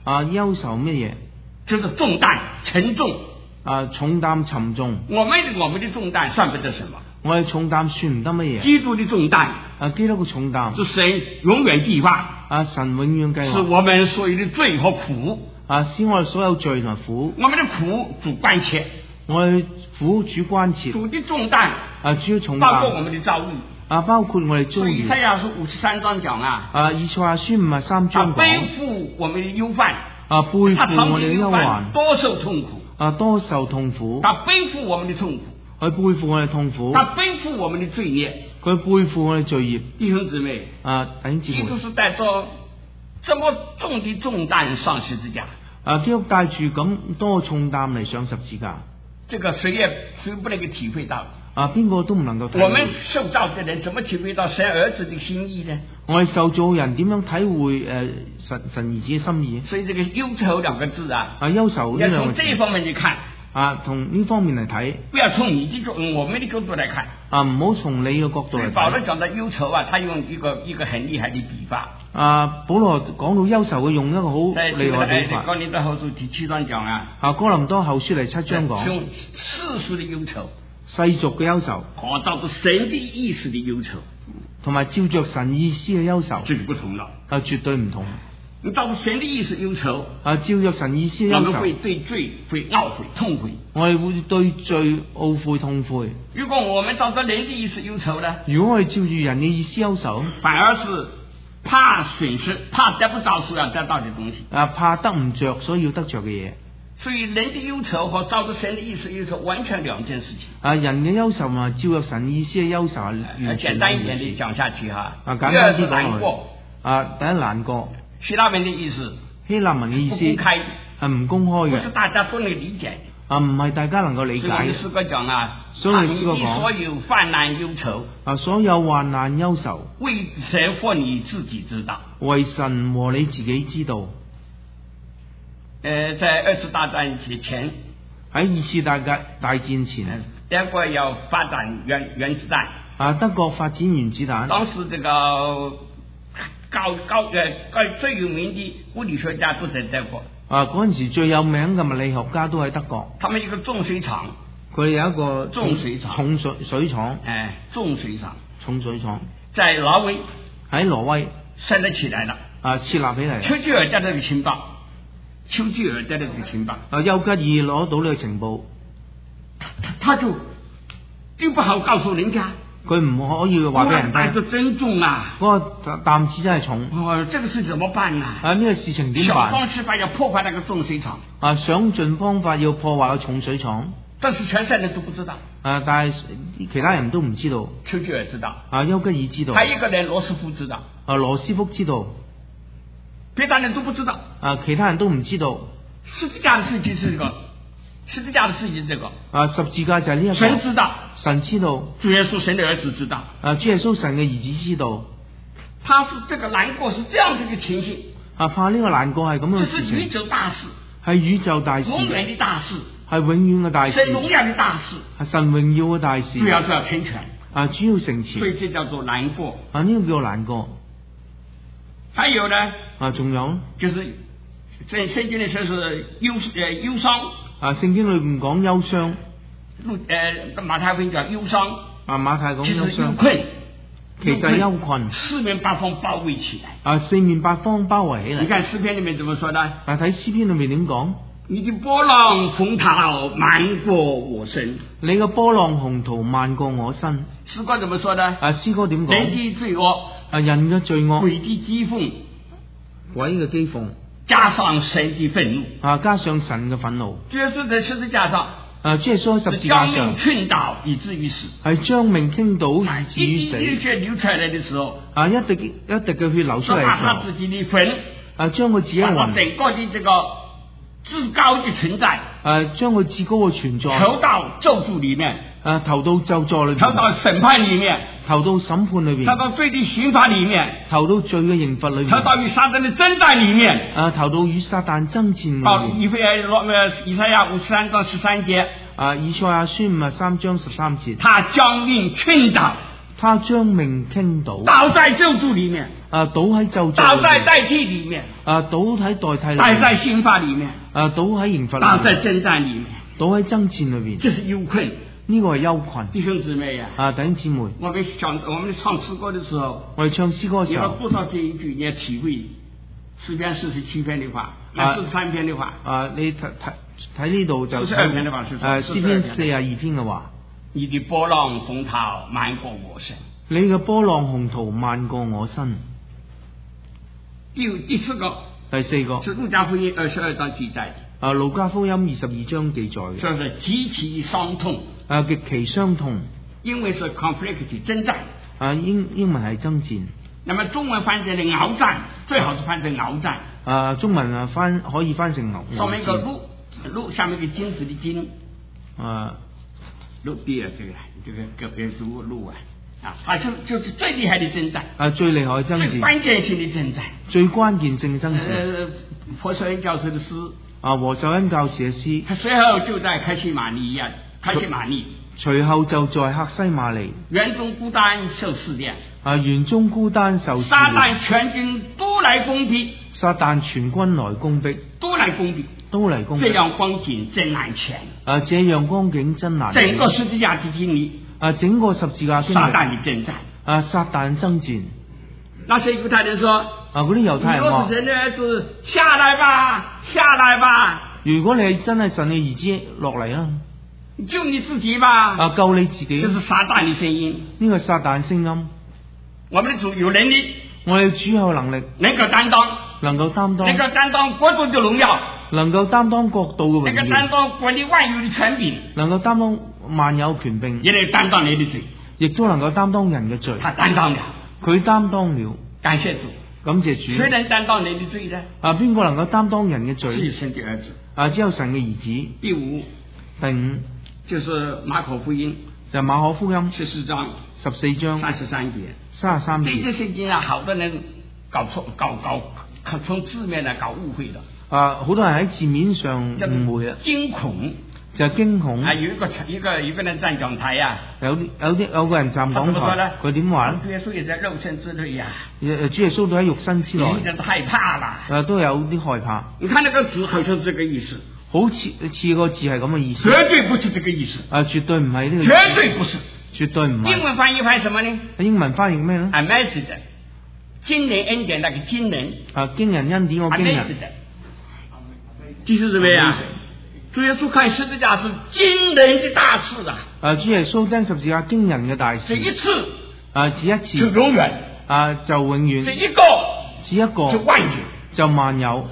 啊，憂愁乜嘢？ 就是重擔沉重。 啊，重擔沉重。 我們我們的重擔算不得什麼。 我哋重擔算唔得乜嘢？ 基督的重擔。 啊，基督嘅重擔。 是神永遠計劃。 啊，神永遠計劃。 是我們所有的罪和苦。 啊，使我哋所有罪同苦。 我們的苦主關切。 我哋苦主關切。 主的重擔。 啊，主嘅重擔。 包括我們的遭遇。啊， 包括我哋遭遇。 以賽亞書五十三章講啊。 啊，以賽亞書五十三章講。 背負我們的憂患。 啊，背負我哋嘅憂患。 多受痛苦。 啊，多受痛苦。 他背負我們的痛苦。 佢背負我哋痛苦。 他背負我們的罪孽。 佢背負我哋罪孽。 弟兄姊妹。 啊，弟兄姊妹。 基督是帶着這麼重的重擔上十字架。 啊，基督帶住咁多重擔嚟上十字架。 這個誰也誰不能夠體會到。 啊，邊個都唔能夠體會。 我們受造的人怎麼體會到神兒子的心意呢？ 我哋受造人點樣體會誒、呃、神神兒子嘅心意？ 所以這個憂愁兩個字啊， 啊憂愁呢兩個字， 要從這一方面去看。 啊，從呢方面嚟睇， 不要從你的角，我們的角度來看。 啊，唔好從你嘅角度嚟睇。 保羅講到憂愁啊，他用一個一個很厲害的筆法。 啊，保羅講到憂愁，佢用一個好厲害嘅筆法。 哥林多後書第七章講啊。 啊，哥林多後書嚟七章講。 從世俗的憂愁。 世俗嘅憂愁。 和照着神的意思的憂愁。 同埋照着神意思嘅憂愁。 這個不同了。 啊，絕對唔同。 你照着神的意思憂愁， 啊，照着神意思憂愁， 我們會對罪會懊悔痛悔。 我哋會對罪懊悔痛悔。 如果我們照着人的意思憂愁呢？ 如果我哋照住人嘅意思憂愁， 反而是怕損失，怕得不着所要得到的東西。 啊，怕得唔着所以要得着嘅嘢。 所以人的憂愁和照着神的意思憂愁完全兩件事情。 啊，人嘅憂愁啊，照着神意思嘅憂愁係完全。 簡單一點地講下去哈。 啊，簡單啲講。 難過。 啊，第一難過。 希臘文的意思。 希臘文嘅意思。 不公開。 係唔公開嘅。 不是大家都能理解。 啊，唔係大家能夠理解。 所以詩歌講啊。 所以詩歌講。 所有患難憂愁。 啊，所有患難憂愁。 為神或你自己知道。 為神和你自己知道。 呃，在二次大戰之前， 喺二次大戰大戰前， 德國要發展原原子彈。啊， 德國發展原子彈。 當時這個高高呃最有名的物理學家都在德國。啊， 嗰陣時最有名嘅物理學家都喺德國。 他們一個重水廠， 佢有一個重水廠， 重水水廠。 哎，重水廠， 重水廠， 在挪威， 喺挪威設立起來了。 啊，設立起嚟。 丘吉爾得到嘅情報。丘吉爾得到嘅情報， 啊，丘吉爾攞到呢個情報， 他就就不好告訴人家， 佢唔可以話俾人聽。 擔子真重啊！ 嗰個擔子真係重。 哦，這個事怎麼辦啊？ 啊，呢個事情點辦？ 想方設法要破壞那個重水廠。 啊，想盡方法要破壞個重水廠。 但是全世界人都不知道。啊， 但係其他人都唔知道。 丘吉爾知道。啊， 丘吉爾知道。 還有一個人羅斯福知道。 啊，羅斯福知道。 別大人都不知道， 啊，其他人都唔知道。 十字架的事情是這個，十字架的事情這個。 啊，十字架就係呢一個。 神知道， 神知道。 主耶穌神的兒子知道。 啊，主耶穌神嘅兒子知道。 他是這個難過是這樣的一個情形。啊， 怕呢個難過係咁樣嘅事情。 這是宇宙大事。 係宇宙大事。 永遠的大事。 係永遠嘅大事。 神榮耀的大事。 係神榮耀嘅大事。 主要就要成全。 啊，主要成全。 所以這叫做難過。 啊，呢個叫做難過。 還有呢？ 啊，仲有， 就是在聖經裏說是憂誒憂傷。啊， 聖經裏面講憂傷。 路誒馬太福音講憂傷。啊， 馬太講憂傷。 憂困。 其實憂困。 四面八方包圍起來。啊， 四面八方包圍起來。 你看詩篇裏面怎麼說呢？ 啊，睇詩篇裏面點講？ 你的波浪洪濤漫過我身。你個波浪洪濤漫過我身。 詩歌怎麼說呢？ 啊，詩歌點講？ 人的罪惡。 啊，人嘅罪惡。 鬼的譏諷。 鬼嘅譏諷。 加上神的憤怒。 啊，加上神嘅憤怒。 主耶穌在十字架上。 啊，主耶穌喺十字架上。 將命傾倒以至於死。 係將命傾倒以至於死。 一滴血流出來的時候。 啊，一滴一滴嘅血流出嚟嘅時候。 把他自己的魂。 啊，將佢自己嘅魂。 整個的這個。至高的存在， 誒，將佢至高嘅存在投到咒詛裏面， 誒，投到咒詛裏面， 投到審判裏面， 投到審判裏面， 投到罪的刑罰裏面， 投到罪嘅刑罰裏面， 投到與撒旦的征戰裏面， 誒，投到與撒旦爭戰裏面。 好，以賽亞以賽亞五十三章十三節， 啊，以賽亞書五十三章十三節， 他將命傾倒。 他將命傾倒， 倒在救助裏面， 啊，倒喺救助， 倒在代替裏面， 啊，倒喺代替裏面， 倒在刑罰裏面， 啊，倒喺刑罰裏面， 倒在征戰裏面， 倒喺爭戰裏邊， 這是憂困， 呢個係憂困。 弟兄姊妹啊， 啊，弟兄姊妹， 我們唱我們唱詩歌的時候， 我哋唱詩歌嘅時候， 你要讀到這一句，你要體會詩篇四十七篇的話，啊，四十三篇的話， 啊，你睇睇睇呢度就四十二篇的話， 誒，詩篇四十二篇嘅話， 你的波浪洪濤漫過我身。 你嘅波浪洪濤漫過我身。 第第四個， 第四個是路加福音二十二章記載的。 啊，路加福音二十二章記載嘅， 說是極其傷痛。 啊，極其傷痛， 因為是 conflict 征戰。 啊，英英文係爭戰。 那麼中文翻譯成鏖戰，最好是翻成鏖戰。 啊，中文啊翻可以翻成鏖。 上面一個鹿，鹿下面一個金子的金。 啊， 鹿地啊，這個這個隔邊讀鹿啊。啊！啊，就就是最厲害的征戰， 啊，最厲害嘅爭戰， 最關鍵性的征戰， 最關鍵性嘅爭戰。 呃，何秀恩教授的詩， 啊，何秀恩教授嘅詩， 他隨後就在開西馬尼一樣，開西馬尼， 隨後就在客西馬尼， 園中孤單受試煉， 啊，園中孤單受試煉， 撒旦全軍都來攻擊， 撒旦全軍來攻擊， 都來攻擊， 都嚟攻擊， 這樣光景真難前， 啊，這樣光景真難前， 整個十字架的經歷。 啊，整個十字架經歷， 撒旦的征戰， 啊，撒旦爭戰。 那些猶太人說， 啊，嗰啲猶太人話， 如果是神的兒子，下來吧，下來吧。 如果你係真係神嘅兒子，落嚟啦， 救你自己吧。 啊，救你自己。 這是撒旦的聲音。 呢個撒旦聲音。 我們的主有能力， 我哋主有能力， 能夠擔當， 能夠擔當， 能夠擔當國度的榮耀， 能夠擔當國度嘅榮耀， 能夠擔當管理萬有的權柄， 能夠擔當萬有權柄， 也能擔當你的罪， 亦都能夠擔當人嘅罪。 他擔當了， 佢擔當了。 感謝主， 感謝主。 誰能擔當你的罪呢？ 啊，邊個能夠擔當人嘅罪？ 只有神的兒子。 啊，只有神嘅兒子。 第五， 第五就是馬可福音， 就係馬可福音十四章， 十四章三十三節， 三十三節。 這些聖經啊，好多人搞錯、搞搞，從字面嚟搞誤會的。 啊，好多人喺字面上誤會啊， 驚恐就係驚恐。 啊，有一個一個一個人站講台啊， 有啲有啲有個人站講台，佢點話咧？ 主耶穌也在肉身之內呀， 主耶穌都喺肉身之內， 有啲害怕啦， 啊，都有啲害怕。 你看那個字，好像這個意思， 好似似個字係咁嘅意思， 絕對不是這個意思， 啊，絕對唔係呢個意思， 絕對不是， 絕對唔係。 英文翻譯翻什麼呢？ 英文翻譯咩咧 ？Amazed，驚人恩典那個驚人， 啊，驚人恩典我驚人。 弟兄姊妹啊，主耶穌看十字架是驚人的大事啊！ 啊，主耶穌釘十字架驚人嘅大事， 這一次啊，只一次， 就永遠啊，就永遠， 這一個只一個， 就萬有， 就萬有，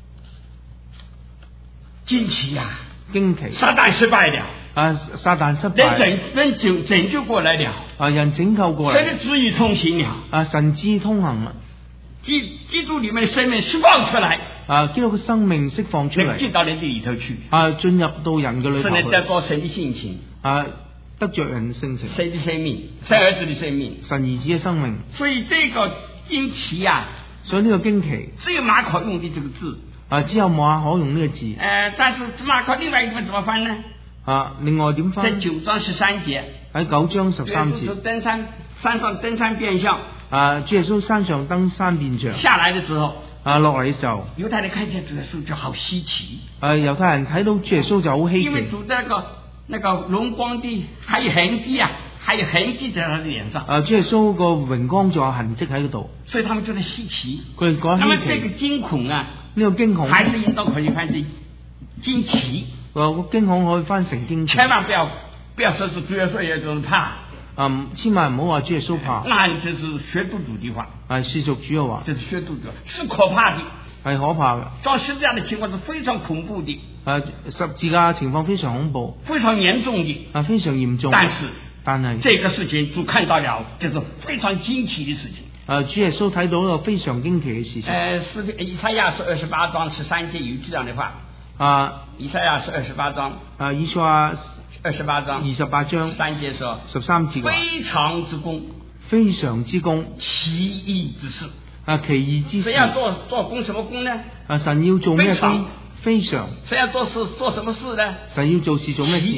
驚奇啊！ 驚奇， 撒旦失敗了， 啊，撒旦失敗， 人拯人拯拯救過來了， 啊，人拯救過來， 神的旨意通行了， 啊，神旨通行啦， 基基督裏面的生命釋放出來。 啊！基督嘅生命釋放出嚟， 進到人的裏頭去。 啊，進入到人嘅裏頭去。是能得過神的性情。 啊，得着人嘅性情。 神的生命，神兒子的生命， 神兒子嘅生命。 所以這個驚奇啊， 所以呢個驚奇， 只有馬可用的這個字。 啊，只有馬可用呢個字。誒、 呃，但是馬可另外一個怎麼翻呢？ 啊，另外點翻？ 在九章十三節。 喺九章十三節。 登山，山上登山變像。 啊，主耶穌山上登山變像。 下來的時候。 啊，落嚟嘅時候， 猶太人看見主耶穌就好稀奇。 啊，猶太人睇到主耶穌就好稀奇。因為主那個那個榮光的，還有痕跡啊，還有痕跡在他的臉上。 啊，主耶穌個榮光仲有痕跡喺嗰度， 所以他們覺得稀奇。 佢哋講稀奇。 那麼這個驚恐啊， 呢個驚恐， 還是應當可以翻成驚奇。 個驚恐可以翻成驚奇。 千萬不要不要說是主耶穌也就是怕。 嗯，千萬唔好話主耶穌怕。 那這是學徒主的話。 係世俗主嘅話。 這是學徒的話，是可怕的。 係可怕嘅。 到十字架的情況是非常恐怖的。 啊，十字架情況非常恐怖， 非常嚴重的。 啊，非常嚴重。 但是， 但係這個事情主看到了，就是非常驚奇的事情。 啊，主耶穌睇到一個非常驚奇嘅事情。誒、 呃，是以賽亞書二十八章十三節有這樣的話。 啊， 以賽亞書二十八章。 啊，以賽亞二十八章。 二十八章。 三節說。 十三節。 非常之功。 非常之功。 奇異之事。 啊，奇異之事。 誰要做做工什麼工呢？ 啊，神要做咩工？非常。 誰要做事做什麼事呢？ 神要做事做咩事？ 奇異。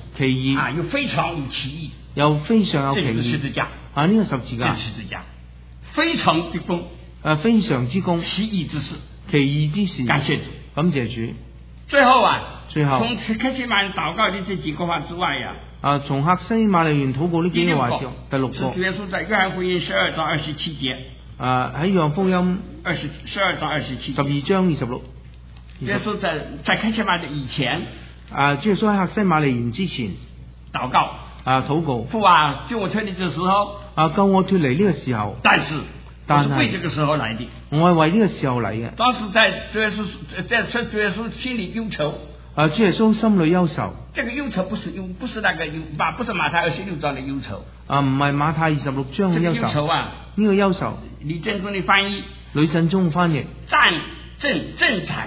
其二啊，又非常有歧义， 又非常有歧義。 這是十字架啊，呢、這個十字架， 這是十字架，非常的功， 誒非常之功， 奇異之事， 奇異之事。 感謝主， 感謝主。 最後啊， 最後從客西馬尼禱告的這幾個話之外呀、 啊，啊，從客西馬尼園禱告呢幾個話之後，第六個， 主耶穌在約翰福音十二章二十七節， 啊喺約翰福音二十十二章二十七， 十二章二十六， 耶穌在在客西馬尼以前， 啊，主耶穌喺客西馬尼園之前禱告， 啊禱告， 父啊，救我脫離嘅時候， 啊救我脫離呢個時候， 但是。 但是為這個時候來的， 我係為呢個時候嚟嘅。 當時在主耶穌在主耶穌心裏憂愁， 啊，主耶穌心裏憂愁。 這個憂愁不是憂，不是那個憂，馬不是馬太二十六章的憂愁。 啊，唔係馬太二十六章嘅憂愁。 這個憂愁啊， 呢個憂愁。 李振中的翻譯。 呂振中翻譯。 戰震震慘，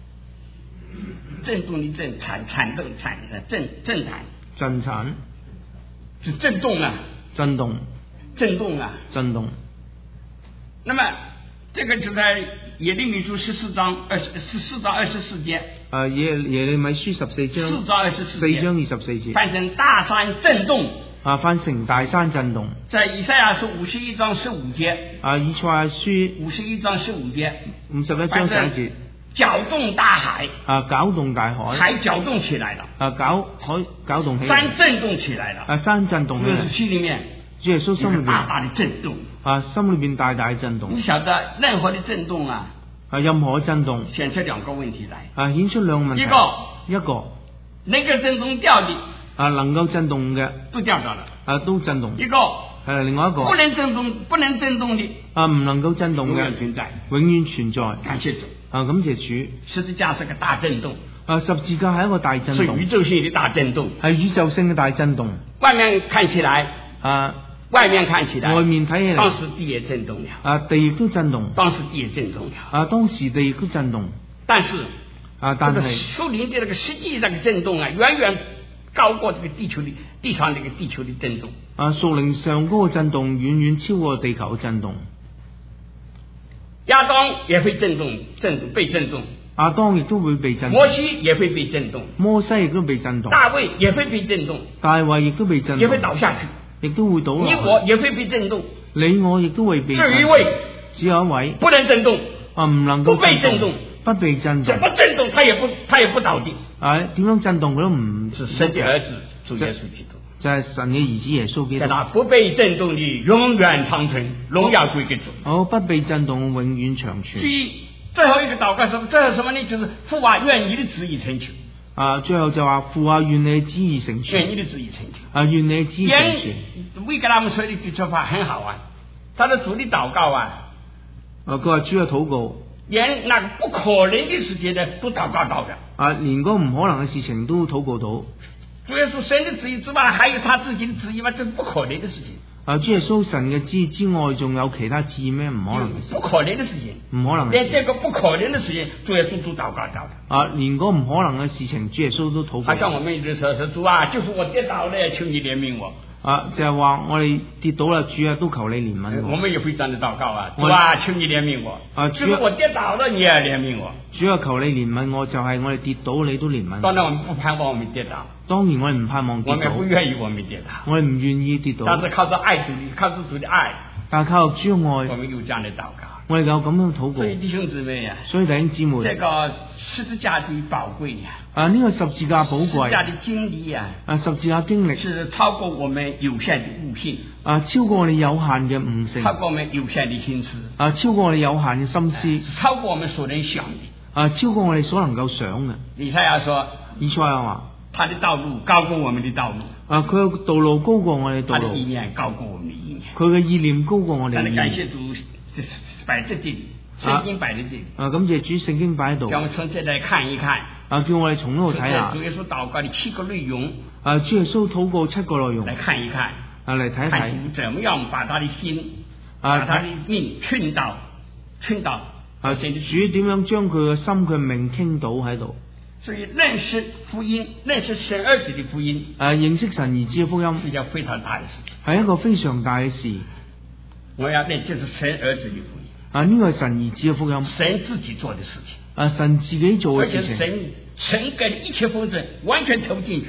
震動的震，慘慘動慘的震震慘。 震慘。 是震動啊。 震動。 震動啊。 震動。 那麼這個就在耶利米書十四章二十十四章二十四節。 啊，耶耶利米書十四章。 四章二十四節。 四章二十四節。 翻成大山震動。 啊，翻成大山震動。 在以賽亞書五十一章十五節。 啊，以賽亞書五十一章十五節。 五十一章十五節。 攪動大海。 啊，攪動大海。 海攪動起來了。 啊，攪海攪動起來。 山震動起來了。 啊，山震動起來。 主耶穌心裏面。 主耶穌心裏邊大大的震動。 啊，心裏邊大大的震動。 你曉得任何的震動啊？ 啊，任何震動顯出兩個問題來。 啊，顯出兩個問題。 一個一個能夠震動掉的啊，能夠震動嘅都掉咗啦。 啊，都震動。 一個係另外一個不能震動，不能震動的啊，唔能夠震動嘅永遠存在， 永遠存在。 感謝主啊，感謝主。 十字架是個大震動啊，十字架係一個大震動， 是宇宙性的大震動， 係宇宙性嘅大震動。 外面看起來啊。 外面看起來， 外面睇起來， 當時地也震動了。 啊，地亦都震動。 當時地也震動了。 啊，當時地亦都震動。 但是， 啊，但係樹林的那個實際那個震動啊，遠遠高過這個地球的地上這個地球的震動。 啊，樹林上嗰個震動遠遠超過地球嘅震動。 亞當也會震動，震動被震動。 亞當亦都會被震動。 摩西也會被震動。 摩西亦都被震動。 大衛也會被震動。 大衛亦都被震動。 也會倒下去。 亦都會倒落。 你我也會被震動， 你我亦都會被震動。 只有一位， 只有一位不能震動啊，唔能夠不被震動， 不被震動。 怎麼震動，他也不，他也不倒地。 啊，點樣震動佢都唔是神的兒子主耶穌基督， 就係神嘅兒子耶穌基督。 他不被震動的永遠長存，榮耀歸給主。 哦，不被震動永遠長存。 所以最後一個禱告什麼？最後什麼呢？就是父啊，願你的旨意成就。 啊，最後就話父啊，願你旨意成全。 願你的旨意成就。 啊，願你旨意成全。 為給他們說的句說話很好啊，他的主的禱告啊， 啊，佢話主嘅禱告， 連那個不可能的事情呢都禱告到嘅。 啊，連嗰唔可能嘅事情都禱告到。 主耶穌神的旨意之外，還有他自己的旨意嗎？這是不可能的事情。 啊，主耶穌神嘅旨意之外，仲有其他旨意咩？唔可能嘅事。 不可能的事情， 唔可能。 連這個不可能的事情，主耶穌都禱告到的。 啊，連嗰唔可能嘅事情，主耶穌都禱告。 好像我們有的時候說，主啊，就是我跌倒了，求你憐憫我。 啊，就係話我哋跌倒啦，主啊，都求你憐憫我。 我們也會這樣的禱告啊，主啊，求你憐憫我。 啊， 就是我跌倒了，你也憐憫我。 主啊，求你憐憫我，就係我哋跌倒，你都憐憫我。 當然我們不盼望我們跌倒。 當然我哋唔盼望跌倒。 我們不願意我們跌倒。 我哋唔願意跌倒。 但是靠着愛主的，靠着主的愛。 但係靠主愛。 我們有這樣的禱告。 我哋有咁樣禱告。 所以弟兄姊妹啊， 所以弟兄姊妹， 這個十字架的寶貴啊， 啊呢個十字架寶貴， 十字架的經歷啊， 啊十字架經歷是超過我們有限的悟性， 啊超過我哋有限嘅悟性， 超過我們有限的心思， 啊超過我哋有限嘅心思， 超過我們所能想的， 啊超過我哋所能夠想嘅。 以賽亞說， 以賽亞話， 他的道路高過我們的道路， 啊佢嘅道路高過我哋道路， 他的意念高過我們的意念， 佢嘅意念高過我哋嘅意念。 感謝主，這擺在這裡。聖經擺在這裡啊！感謝主，聖經擺喺度。 叫我們從這裡看一看。 啊！叫我哋從呢度睇下。 主耶穌禱告的七個內容。 啊！主耶穌禱告七個內容。 來看一看。 啊！嚟睇睇。 看主怎麼樣把他的心，啊，把他的命傾倒，傾倒。 啊！主點樣將佢嘅心、佢嘅命傾倒喺度？ 所以認識福音，認識神兒子的福音。 啊！認識神兒子嘅福音， 是一件非常大嘅事。 係一個非常大嘅事。 我要認就是神兒子的福音。 啊！呢個係神兒子嘅福音， 神自己做的事情。 啊！神自己做嘅事情， 而且神神給的一切豐盛完全投進去。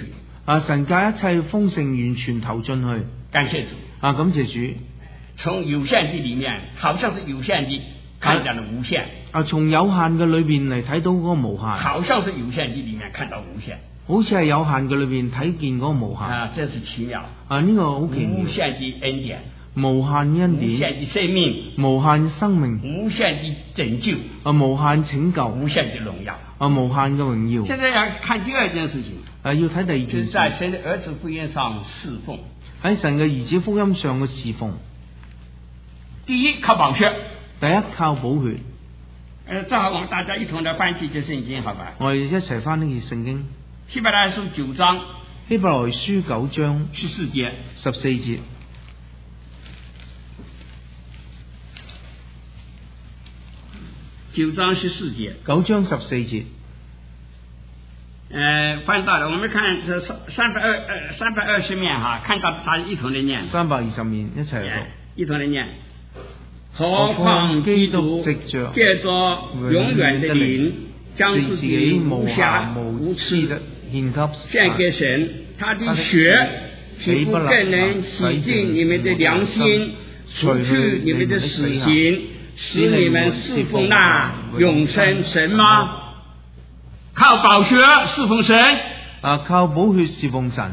啊，神教一切豐盛完全投進去。 感謝主。 啊，感謝主。 從有限的裡面，好像是有限的，看到了無限。 啊，從有限嘅裏邊嚟睇到嗰個無限。 好像是有限的裡面看到無限。 好似係有限嘅裏邊睇見嗰個無限。 啊，這是奇妙。 啊，呢、這個好奇妙。 無限的恩典。 無限恩典。 無限的生命。 無限生命。 無限的拯救。 啊，無限拯救。 無限的榮耀。 啊，無限嘅榮耀。 現在要看第二件事情。 啊，要睇第二件事。 就是在神的兒子福音上侍奉。 喺神嘅兒子福音上嘅侍奉。 第一靠寶血。 第一靠寶血。 誒，正好我們大家一同來翻這節聖經，好吧？ 我哋一齊翻呢節聖經。 希伯來書九章。 希伯來書九章十四節。 十四節。 九章十四節。 九章十四節。 呃，翻到了，我們看這三百二呃三百二十面哈，看到大家一同來念。三百二十面一齊讀，一同來念。何況基督藉着永遠的靈，將自己無瑕無疵的獻給獻給神，他的血豈不更能洗淨你們的良心，除去你們的死刑，使你們侍奉那永生神嗎？靠寶血侍奉神。 啊，靠寶血侍奉神。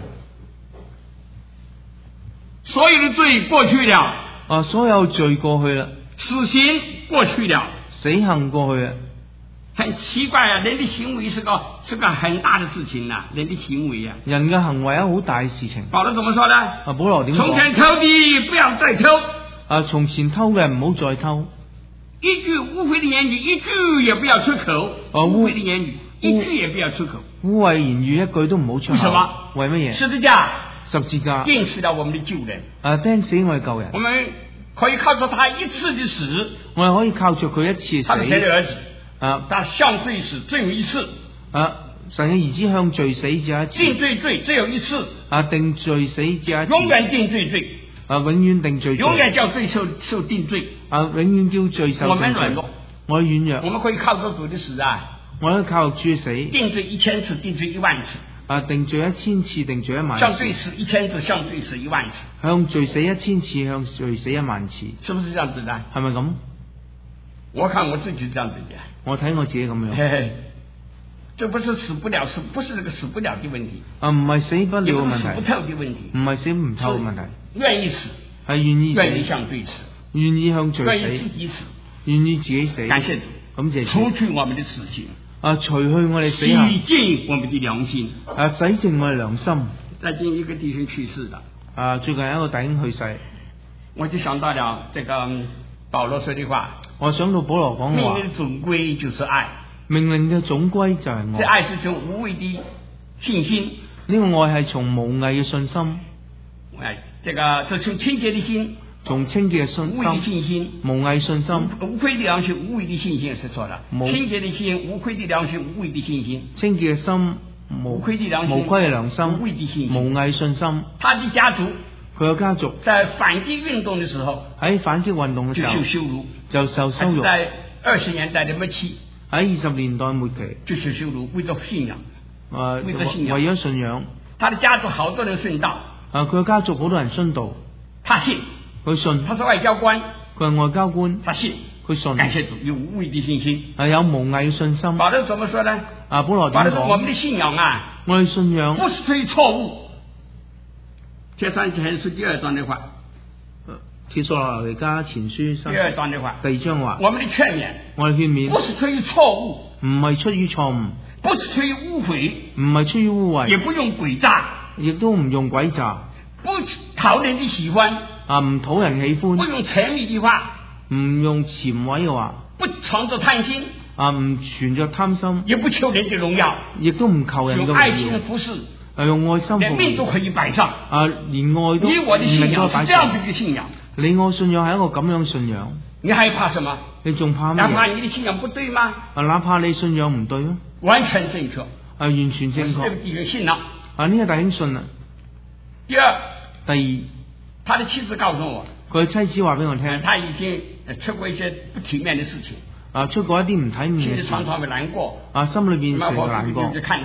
所有的罪過去了。 啊，所有罪過去了。 死刑過去了。 死刑過去了。 很奇怪啊，人的行為是個是個很大的事情啊，人的行為啊。 人嘅行為係好大嘅事情。 保羅怎麼說呢？ 啊，保羅點講？ 從前偷的不要再偷。 啊，從前偷嘅唔好再偷。 一句污穢的言語，一句也不要出口。 啊， 污穢的言語。一句也不要出口， 污穢言語一句都唔好出口。 為什麼？ 為乜嘢？ 十字架， 十字架釘死了我們的舊人。 啊，釘死我哋舊人。 我們可以靠着他一次的死， 我哋可以靠着佢一次死。 他是神的兒子啊， 他向罪死只有一次。 啊，神嘅兒子向罪死只有一次。 定罪罪只有一次。 啊，定罪死只有一次。 永遠定罪罪。 啊，永遠定罪罪。 永遠叫罪受受定罪。 啊，永遠叫罪受定罪。 我們軟弱， 我軟弱。 我們可以靠着主的死啊。 我可以靠主死。 定罪一千次，定罪一萬次。 啊，定罪一千次，定罪一萬次。 向罪死一千次，向罪死一萬次。 向罪死一千次，向罪死一萬次。 是不是這樣子的？ 係咪咁？ 我看我自己這樣子的。 我睇我自己咁樣。 嘿嘿，這不是死不了，是不是這個死不了的問題？ 啊，唔係死不了嘅問題。 死不透的問題。 唔係死唔透嘅問題。 願意死。 係願意死。 願意向罪死。 願意向罪死。 願意自己死。 願意自己死。 感謝主。 感謝主。 除去我們的死刑。 啊！除去我哋死行， 洗淨我們的良心。 啊！洗淨我哋良心。 最近一個弟兄去世的。啊！ 最近一個弟兄去世， 我就想到了這個保羅說的話。 我想到保羅講嘅話。 命令總歸就是愛。 命令嘅總歸就係愛。 這愛是從無偽的信心。 呢個愛係從無偽嘅信心。 哎，這個是從清潔的心。 從清潔嘅信心， 無偽的信心， 無偽信心， 無愧的良心，無偽的信心是錯的。清潔的心，無愧的良心，無偽的信心。 清潔嘅心， 無愧的良心， 無愧嘅良心， 無偽的信心， 無偽信心。 他的家族， 佢嘅家族在反擊運動的時候， 喺反擊運動嘅時候就受羞辱， 就受羞辱。 在二十年代的末期， 喺二十年代末期， 就受羞辱，為咗信仰， 誒， 為咗信仰， 為咗信仰。 他的家族好多人信道， 啊，佢嘅家族好多人信道， 他信。 佢信， 他是外交官， 佢係外交官， 他信， 佢信， 感謝主，有無偽的信心， 係有無偽信心。 保羅怎麼說呢？ 啊，保羅點講？ 我們的信仰啊， 我哋信仰不是出於錯誤。帖撒羅尼迦前書第二章的話， 帖撒羅尼迦前書第二章的話， 第二章話， 我們的勸勉， 我哋勸勉， 不是出於錯誤， 唔係出於錯誤， 不是出於污穢， 唔係出於污穢， 也不用詭詐， 亦都唔用詭詐， 不討人的喜歡。 啊！唔討人喜歡， 不用沉迷的話， 唔用潛位嘅話， 不藏着貪心， 啊唔存着貪心， 也不求人的榮耀， 亦都唔求人嘅榮耀， 用愛心服侍， 啊用愛心服侍， 連命都可以擺上， 啊連愛都你我的信仰是這樣子嘅信仰， 你我信仰係一個咁樣信仰， 你還怕什麼？ 你仲怕咩？ 哪怕你的信仰不對嗎？ 啊哪怕你信仰唔對啊， 完全正確， 啊完全正確， 這個弟兄信啦， 啊呢個弟兄信啦。 第二， 第二， 他的妻子告訴我。 佢妻子話俾我聽， 他已經出過一些不體面的事情， 啊出過一啲唔體面嘅事， 心裡常常會難過， 啊心裏邊成日難過， 就看他，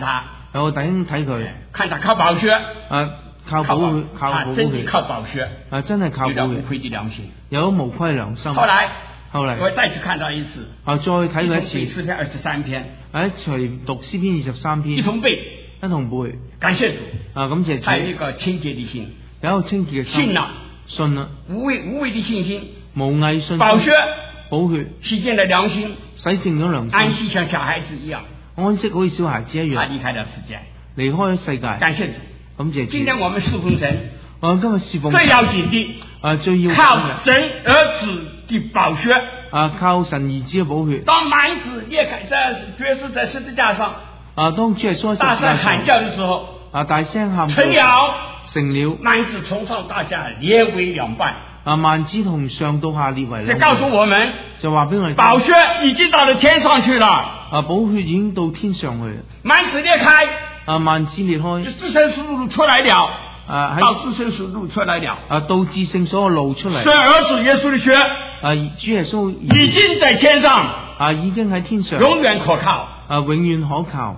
有個弟兄睇佢， 看他靠寶血， 啊靠寶血，靠寶血， 真靠寶血， 啊真係靠寶血， 有無愧的良心， 有無愧良心。 後來， 後來我再去看他一次， 啊再睇佢一次， 詩篇二十三篇， 啊一齊讀詩篇二十三篇， 一同背， 一同背， 感謝主， 啊感謝主， 還有一個清潔的心， 有一個清潔嘅心， 信啊， 信啊， 無畏無畏的信心， 無偽信心， 寶血， 寶血， 洗淨了良心， 洗淨咗良心， 安息像小孩子一樣， 安息好似小孩子一樣， 他離開了世界， 離開咗世界， 感謝主， 感謝主。 今天我們侍奉神， 我今日侍奉最要緊的， 啊最要靠神兒子的寶血， 啊靠神兒子嘅寶血。 當幔子裂開，在耶穌在十字架上， 啊當主耶穌大聲喊叫的時候， 啊大聲喊， 成了， 成了， 幔子從上到下裂為兩半。 啊幔子從上到下裂為兩半。 這告訴我們， 就話俾我哋， 寶血已經到了天上去了。 啊寶血已經到天上去了。 幔子裂開， 啊幔子裂開， 就至聖所路出來了。 啊到至聖所路出來了。 啊到至聖所嘅路出嚟。 神兒子耶穌的血， 啊主耶穌已經在天上， 啊已經喺天上， 永遠可靠。 啊永遠可靠。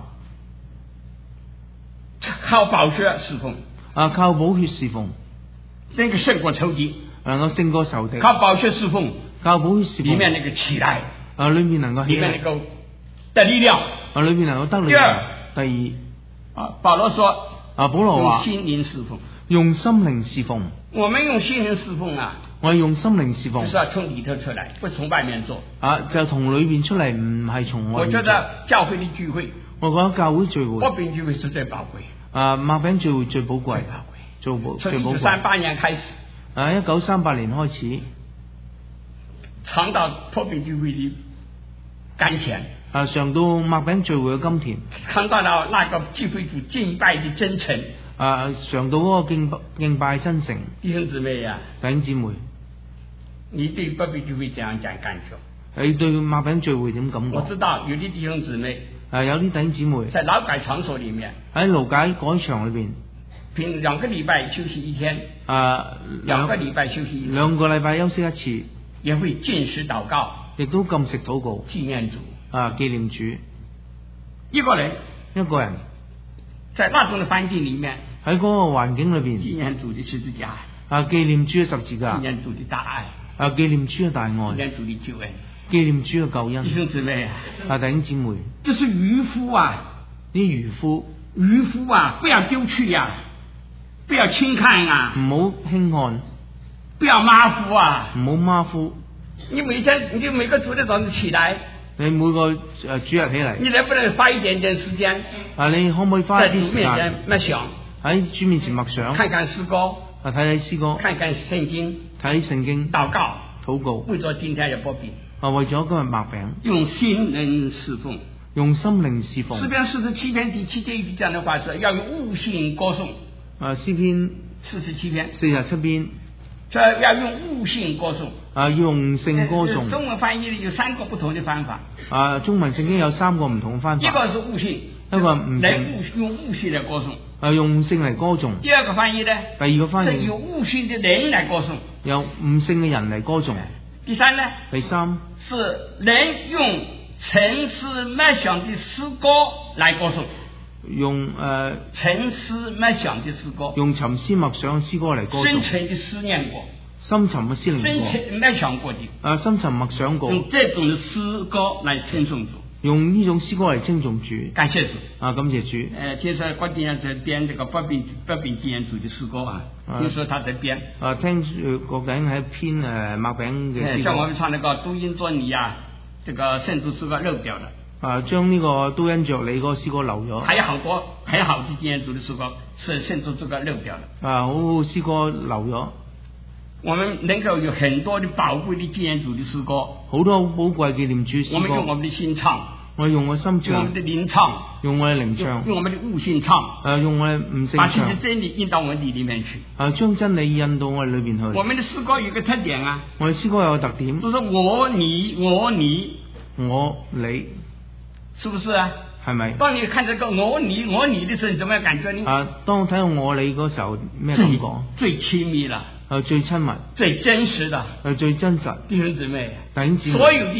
靠寶血侍奉， 啊靠寶血侍奉， 那個勝過仇敵， 能夠勝過仇敵。 靠寶血侍奉， 靠寶血侍奉， 裏面那個起來， 啊裏面能夠裏面能夠得力量， 啊裏面能夠得力量。第二， 啊保羅說， 啊保羅話， 用心靈侍奉， 用心靈侍奉。 我們用心靈侍奉啊， 我係用心靈侍奉， 就是要從裏頭出來，不從外面做。 啊就從裏邊出嚟，唔係從外面做。 我覺得教會的聚會， 我覺得教會聚會， 擘餅聚會是最寶貴。 啊擘餅聚會最寶貴，最寶最寶貴。從一九三八年開始， 啊一九三八年開始， 嘗到擘餅聚會的甘甜， 啊嘗到擘餅聚會嘅甘甜， 嘗到了那個聚會主敬拜的真誠， 啊嘗到嗰個敬拜敬拜真誠。 弟兄姊妹啊， 弟兄姊妹， 你對擘餅聚會怎樣講感覺？ 你對擘餅聚會點感覺？ 我知道有啲弟兄姊妹， 啊有啲弟兄姊妹在勞改場所裏面， 喺勞改改場裏邊， 平兩個禮拜休息一天， 啊兩個禮拜休息一次， 兩個禮拜休息一次， 也會禁食禱告， 亦都禁食禱告， 紀念主， 啊紀念主。 一個人一個人在那種的環境裏面， 喺嗰個環境裏邊， 紀念主的十字架， 啊紀念主嘅十字架， 紀念主的大愛， 啊紀念主嘅大愛， 紀念主的救恩， 紀念主嘅救恩。 弟兄姊妹啊弟兄姊妹， 這是漁夫啊， 啲漁夫， 漁夫啊，不要丟棄呀、啊，不要輕看啊， 唔好輕看， 不要馬虎啊， 唔好馬虎。 你每天你就每個主日早上起來， 你每個誒主日起嚟， 你能不能花一點點時間？ 啊你可唔可以花一啲時間默想？ 喺主面前默想， 看看詩歌， 啊睇睇詩歌， 看看聖經， 睇聖經， 禱告， 禱告， 為咗今天嘅擘餅， 啊為咗今日擘餅， 用心靈侍奉， 用心靈侍奉。 詩篇四十七篇第七節一句講嘅話是要用悟性歌頌。 啊詩篇四十七篇， 四十七篇， 就要用悟性歌頌。 啊用性歌頌。 中文翻譯有三個不同的方法。 啊中文聖經有三個唔同嘅方法。 一個是悟性， 一個唔嚟悟用悟性嚟歌頌。 啊用性嚟歌頌。 第二個翻譯呢？ 第二個翻譯是有悟性的人嚟歌頌。 有悟性嘅人嚟歌頌。 第三呢？ 第三是人用沉思默想的詩歌嚟歌頌。 用誒沉思默想的詩歌， 用沉思默想嘅詩歌嚟歌頌。 深沉的思念過， 深沉嘅思念過， 深沉默想過的。 啊深沉默想過。 用這種的詩歌嚟稱頌主。 用呢種詩歌嚟稱頌主。 感謝主。 啊感謝主。 誒，聽說郭店在編這個擘餅擘餅紀念主的詩歌啊，聽說他在編。 啊聽說郭頂喺編誒擘餅嘅詩歌。 像我們唱那個都因着你啊，這個聖主詩歌漏掉了。 啊，將呢個都因着你嗰個詩歌漏咗。 還有好多很好的紀念主的詩歌，是聖主這個漏掉了。 啊，好好詩歌漏咗。 我們能夠有很多的寶貴的紀念主的詩歌， 好多好寶貴紀念主詩歌。 我們用我們的心唱， 我用我心唱， 用我們的靈唱， 用我嘅靈唱， 用我們的悟性唱， 誒，用我嘅悟性唱，把這些真理引到我們裏面去。 啊，將真理引到我哋裏邊去。 我們的詩歌有個特點啊， 我哋詩歌有個特點， 就是我你我你我你。 是不是啊？ 係咪？ 當你看這個我你我你的時候，你怎麼樣感覺呢？ 啊，當我睇到我你嗰時候，咩感覺？ 最親密啦， 誒，最親密， 最真實的， 誒，最真實。 弟兄姊妹， 弟兄姊妹， 所有的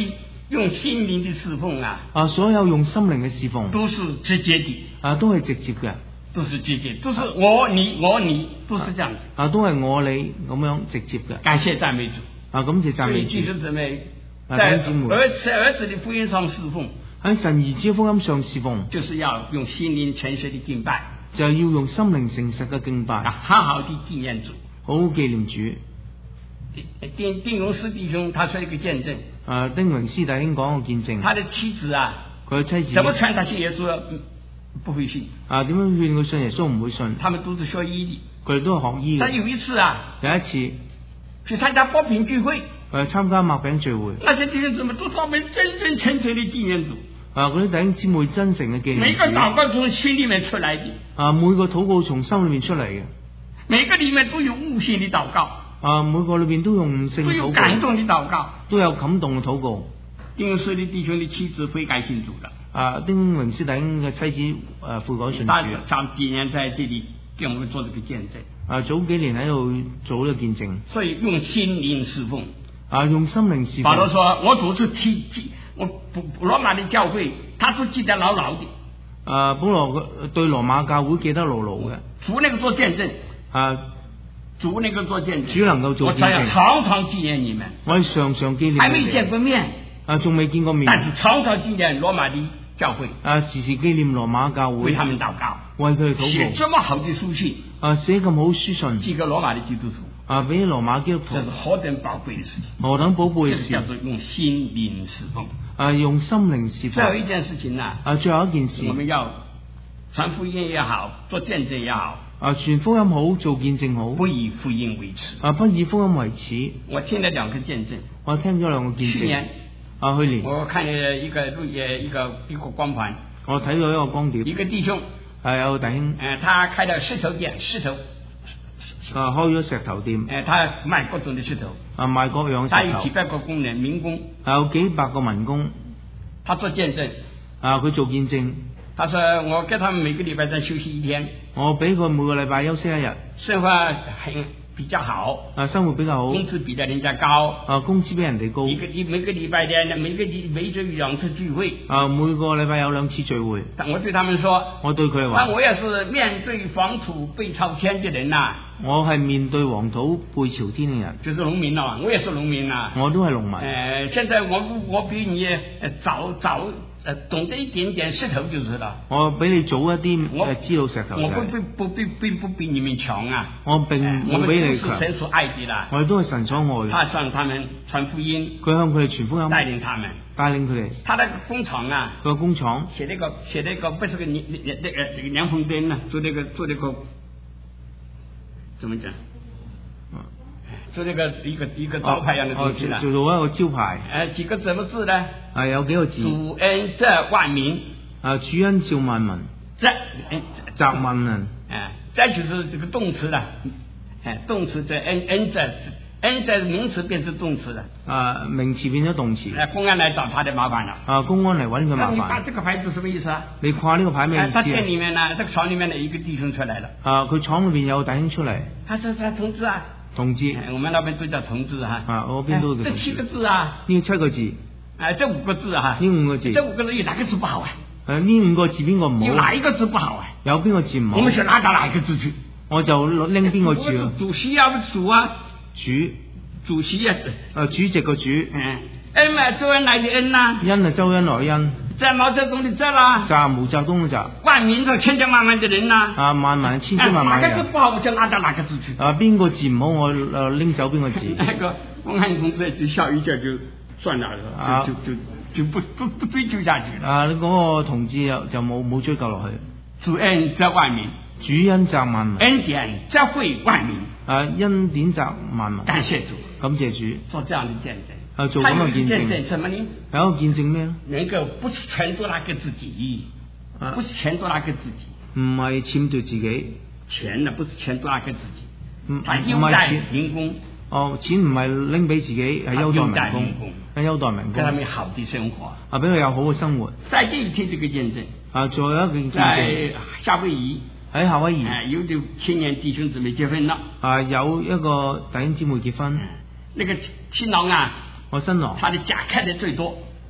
用心靈的侍奉啊， 啊，所有用心靈嘅侍奉都是直接的， 啊，都係直接嘅， 都是直接，都是我你我你，都是這樣子， 啊，都係我你咁樣直接嘅。 感謝讚美主， 啊，感謝讚美主。 所以弟兄姊妹，在兒子兒子的福音上侍奉， 喺神兒子福音上侍奉， 就是要用心靈誠實的敬拜， 就係要用心靈誠實嘅敬拜， 好好的紀念主， 好好紀念主。 丁丁榮師弟兄他說一個見證， 啊，丁榮師弟兄講個見證， 他的妻子啊， 佢嘅妻子， 怎麼勸他信耶穌，不會信。 啊，點樣勸佢信耶穌唔會信？ 他們都是學醫的， 佢哋都係學醫嘅。 但有一次啊， 有一次去參加擘餅聚會， 誒參加擘餅聚會， 那些弟兄姊妹都他們真真誠誠的紀念主。 啊，嗰啲弟兄姊妹真誠嘅紀念主。 每個禱告從心裏面出來的， 啊，每個禱告從心裏面出嚟嘅， 每個裏面都有悟性的禱告。 啊，每個裏邊都用悟性， 都有感動的禱告， 都有感動嘅禱告。 丁榮師的弟兄的妻子悔改信主的， 啊，丁榮師弟兄嘅妻子誒悔改信主。 他早幾年在這裡給我們做這個見證。 啊，早幾年喺度做呢個見證。 所以用心靈侍奉。 啊，用心靈侍奉。 保羅說：我總是記記我羅馬的教會，他都記得牢牢的。 啊，保羅對羅馬教會記得牢牢嘅。 主那個做見證。啊。主能夠做見證， 主能夠做見證， 我常常紀念你們， 我係常常紀念你們， 還沒見過面， 啊，仲未見過面， 但是常常紀念羅馬的教會， 啊，時時紀念羅馬教會， 為他們禱告， 為佢哋禱告， 寫這麼好的書信， 啊，寫咁好書信， 寄給羅馬的基督徒， 啊，俾羅馬基督徒， 這是何等寶貴的事情， 何等寶貴的事， 這叫做用心靈侍奉， 啊，用心靈侍奉。 最後一件事情啊， 啊，最後一件事， 我們要傳福音也好，做見證也好。 啊，傳福音好，做見證好， 不以福音為恥。 啊，不以福音為恥。 我聽了兩個見證， 我聽咗兩個見證。 去年， 啊，去年， 我看了一個錄誒一個一個光盤， 我睇到一個光碟， 一個弟兄， 係有弟兄， 誒，他開了石頭店，石頭， 啊，開咗石頭店， 誒，他賣各種的石頭， 啊，賣各樣石頭， 他有幾百個工人民工， 有幾百個民工， 他做見證， 啊，佢做見證。 他說我給他們每個禮拜再休息一天， 我俾佢每個禮拜休息一日， 生活很比較好， 啊，生活比較好， 工資比較人家高， 啊，工資比人哋高， 一個一每個禮拜天每個禮每周兩次聚會， 啊，每個禮拜有兩次聚會。 但我對他們說， 我對佢哋話， 我也是面對黃土背朝天的人呐， 我係面對黃土背朝天嘅人， 就是農民咯，我也是農民啊， 我都係農民。誒、 呃，現在我我比你早早。誒，懂得一點點石頭就是啦。我比你早一啲誒知道石頭。我不不不並不比你們強啊。我並冇比你強。我們都是神所愛的啦。我哋都係神所愛嘅。他向他們傳福音。佢向佢哋傳福音。帶領他們。帶領佢哋。他那個工廠啊。佢個工廠。寫那個寫那個不是個涼涼那個涼風燈啊，做那個做那個，怎麼講？做那個一個一個招牌一樣的東西啦，就做一個招牌。誒，幾個什麼字呢？係有幾個字？主恩澤萬民。啊，主恩照萬民。澤澤萬民。誒，澤就是這個動詞啦。誒，動詞在恩恩澤，恩澤名詞變成動詞啦。啊，名詞變咗動詞。誒，公安嚟找他的麻煩啦。啊，公安嚟揾佢麻煩。你掛這個牌子什麼意思啊？你掛呢個牌咩意思啊？他店裏面呢，這個廠裏面的一個弟兄出來了。啊，佢廠裏邊有個弟兄出嚟。他說：他同志啊。同志，我們那邊都叫同志哈。啊，我邊都。這七個字啊。呢七個字。誒，這五個字啊。呢五個字。這五個字有哪個字不好啊？誒，呢五個字邊個唔好？有哪一個字不好啊？有邊個字唔好？我們想拿到哪一個字去？我就拎邊個字啊？主席啊，主啊。主。主席啊。誒，主席個主。嗯。恩啊，周恩來的恩呐。恩啊，周恩來恩。在毛澤東的澤啦。在毛澤東的澤。萬民就千千萬萬的人呐。啊，萬萬千千萬萬人。哪個字不好，我就拿到哪個字去。啊，邊個字唔好，我誒拎走邊個字。那個公安同志就笑一下就算了，就就就就不不不追究下去了。啊，嗰個同志就就冇冇追究落去。主恩澤萬民。主恩澤萬民。恩典澤惠萬民。啊，恩典澤萬民。感謝主。感謝主。做這樣的見證。啊，做咁嘅見證，什麼呢？有個見證咩？能夠不是全都拿給自己，啊，不是全都拿給自己，唔係搶奪自己，錢呢，不是全都拿給自己，唔係優待民工，哦，錢唔係拎俾自己，係優待民工，係優待民工，給他們好的生活，啊，俾佢有好嘅生活。再繼續聽這個見證，啊，仲有一個見證，在夏威夷，喺夏威夷，有對青年弟兄姊妹結婚啦，啊，有一個弟兄姊妹結婚，那個新郎啊。我新郎，他的假開得最多，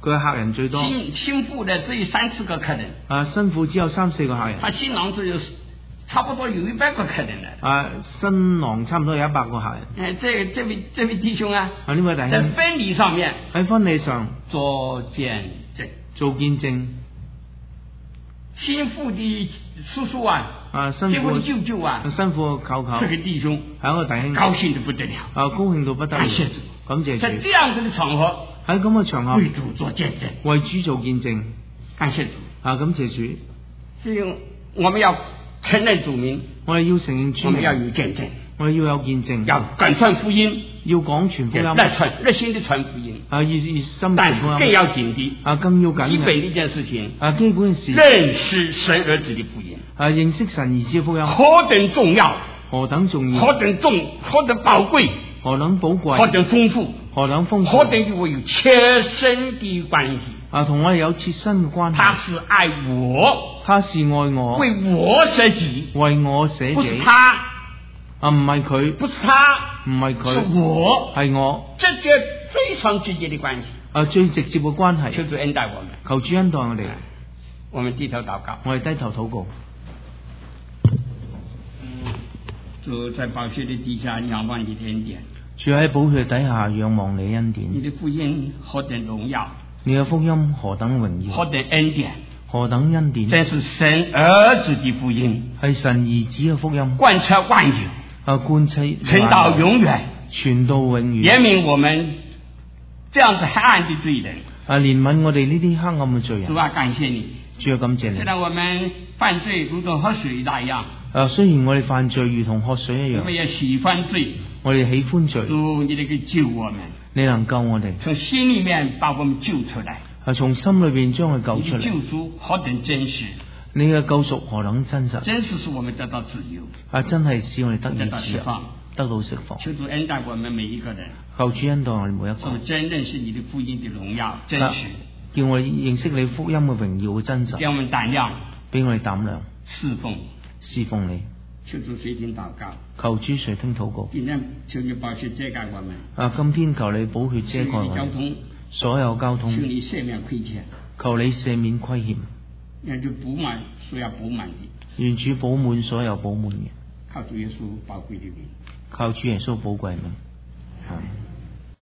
佢客人最多。 新新婦呢只有三四個客人。 啊，新婦只有三四個客人。 他新郎只有差不多有一百個客人啦。 啊，新郎差唔多有一百個客人。 誒，這這位這位弟兄啊， 啊呢位弟兄， 在婚禮上面， 喺婚禮上做見證， 做見證。 新婦的叔叔啊， 啊，新婦的舅舅啊， 新婦舅舅， 這個弟兄， 係一個弟兄， 高興得不得了， 啊，高興到不得了， 感謝主， 感謝主。 在這樣子的場合， 喺咁嘅場合， 為主做見證， 為主做見證， 感謝主， 啊，感謝主。 所以我們要承認主名， 我哋要承認主名， 我們要有見證， 我哋要有見證， 要廣傳福音。 要講全福音， 熱傳熱心的傳福音啊，熱熱心但是更要緊的啊，更要緊基本的一件事情啊，基本嘅事認識神兒子的福音啊，認識神兒子嘅福音何等重要， 何等重要， 何等重，何等寶貴， 何等寶貴， 何等豐富， 何等豐富， 何等與我有切身的關係啊，同我哋有切身嘅關係。 他是愛我， 他是愛我， 為我捨己， 為我捨己， 不是他。 啊，唔係佢， 不是他， 唔係佢， 是我， 係我， 直接非常直接的關係。 啊，最直接嘅關係。 求主恩待我們， 求主恩待我哋。 我們低頭禱告， 我哋低頭禱告。 主在寶血的底下仰望你的恩典， 住喺寶血底下仰望你恩典。 你的福音何等榮耀， 你嘅福音何等榮耀， 何等恩典， 何等恩典。 這是神兒子的福音， 係神兒子嘅福音， 貫徹萬有。 啊，貫徹傳到永遠， 傳到永遠。 憐憫我們這樣子黑暗的罪人， 啊，憐憫我哋呢啲黑暗嘅罪人。 主啊，感謝你， 主啊，感謝你。 雖然我們犯罪如同喝水那樣， 啊，雖然我哋犯罪如同喝水一樣， 我們也喜歡罪， 我哋喜歡罪。 主，你能夠救我們， 你能救我哋， 從心裏面把我們救出來。 啊，從心裏邊將佢救出嚟。 你的救贖何等真實， 你嘅救贖何等真實， 真實使我們得到自由， 啊，真係使我哋得以釋放， 得到釋放。 求主恩待我們每一個人， 求主恩待我哋每一個。 我真認識你的福音的榮耀真實， 叫我哋認識你福音嘅榮耀嘅真實， 給我們膽量， 俾我哋膽量侍奉侍奉你。 求主垂聽禱告， 求主垂聽禱告。 今天求你寶血遮蓋我們， 啊，今天求你寶血遮蓋我交通， 所有交通。 求你赦免虧欠， 求你赦免虧欠。 願主補滿所有補滿的， 願主補滿所有補滿嘅。 靠主耶穌寶貴的名， 靠主耶穌寶貴名。啊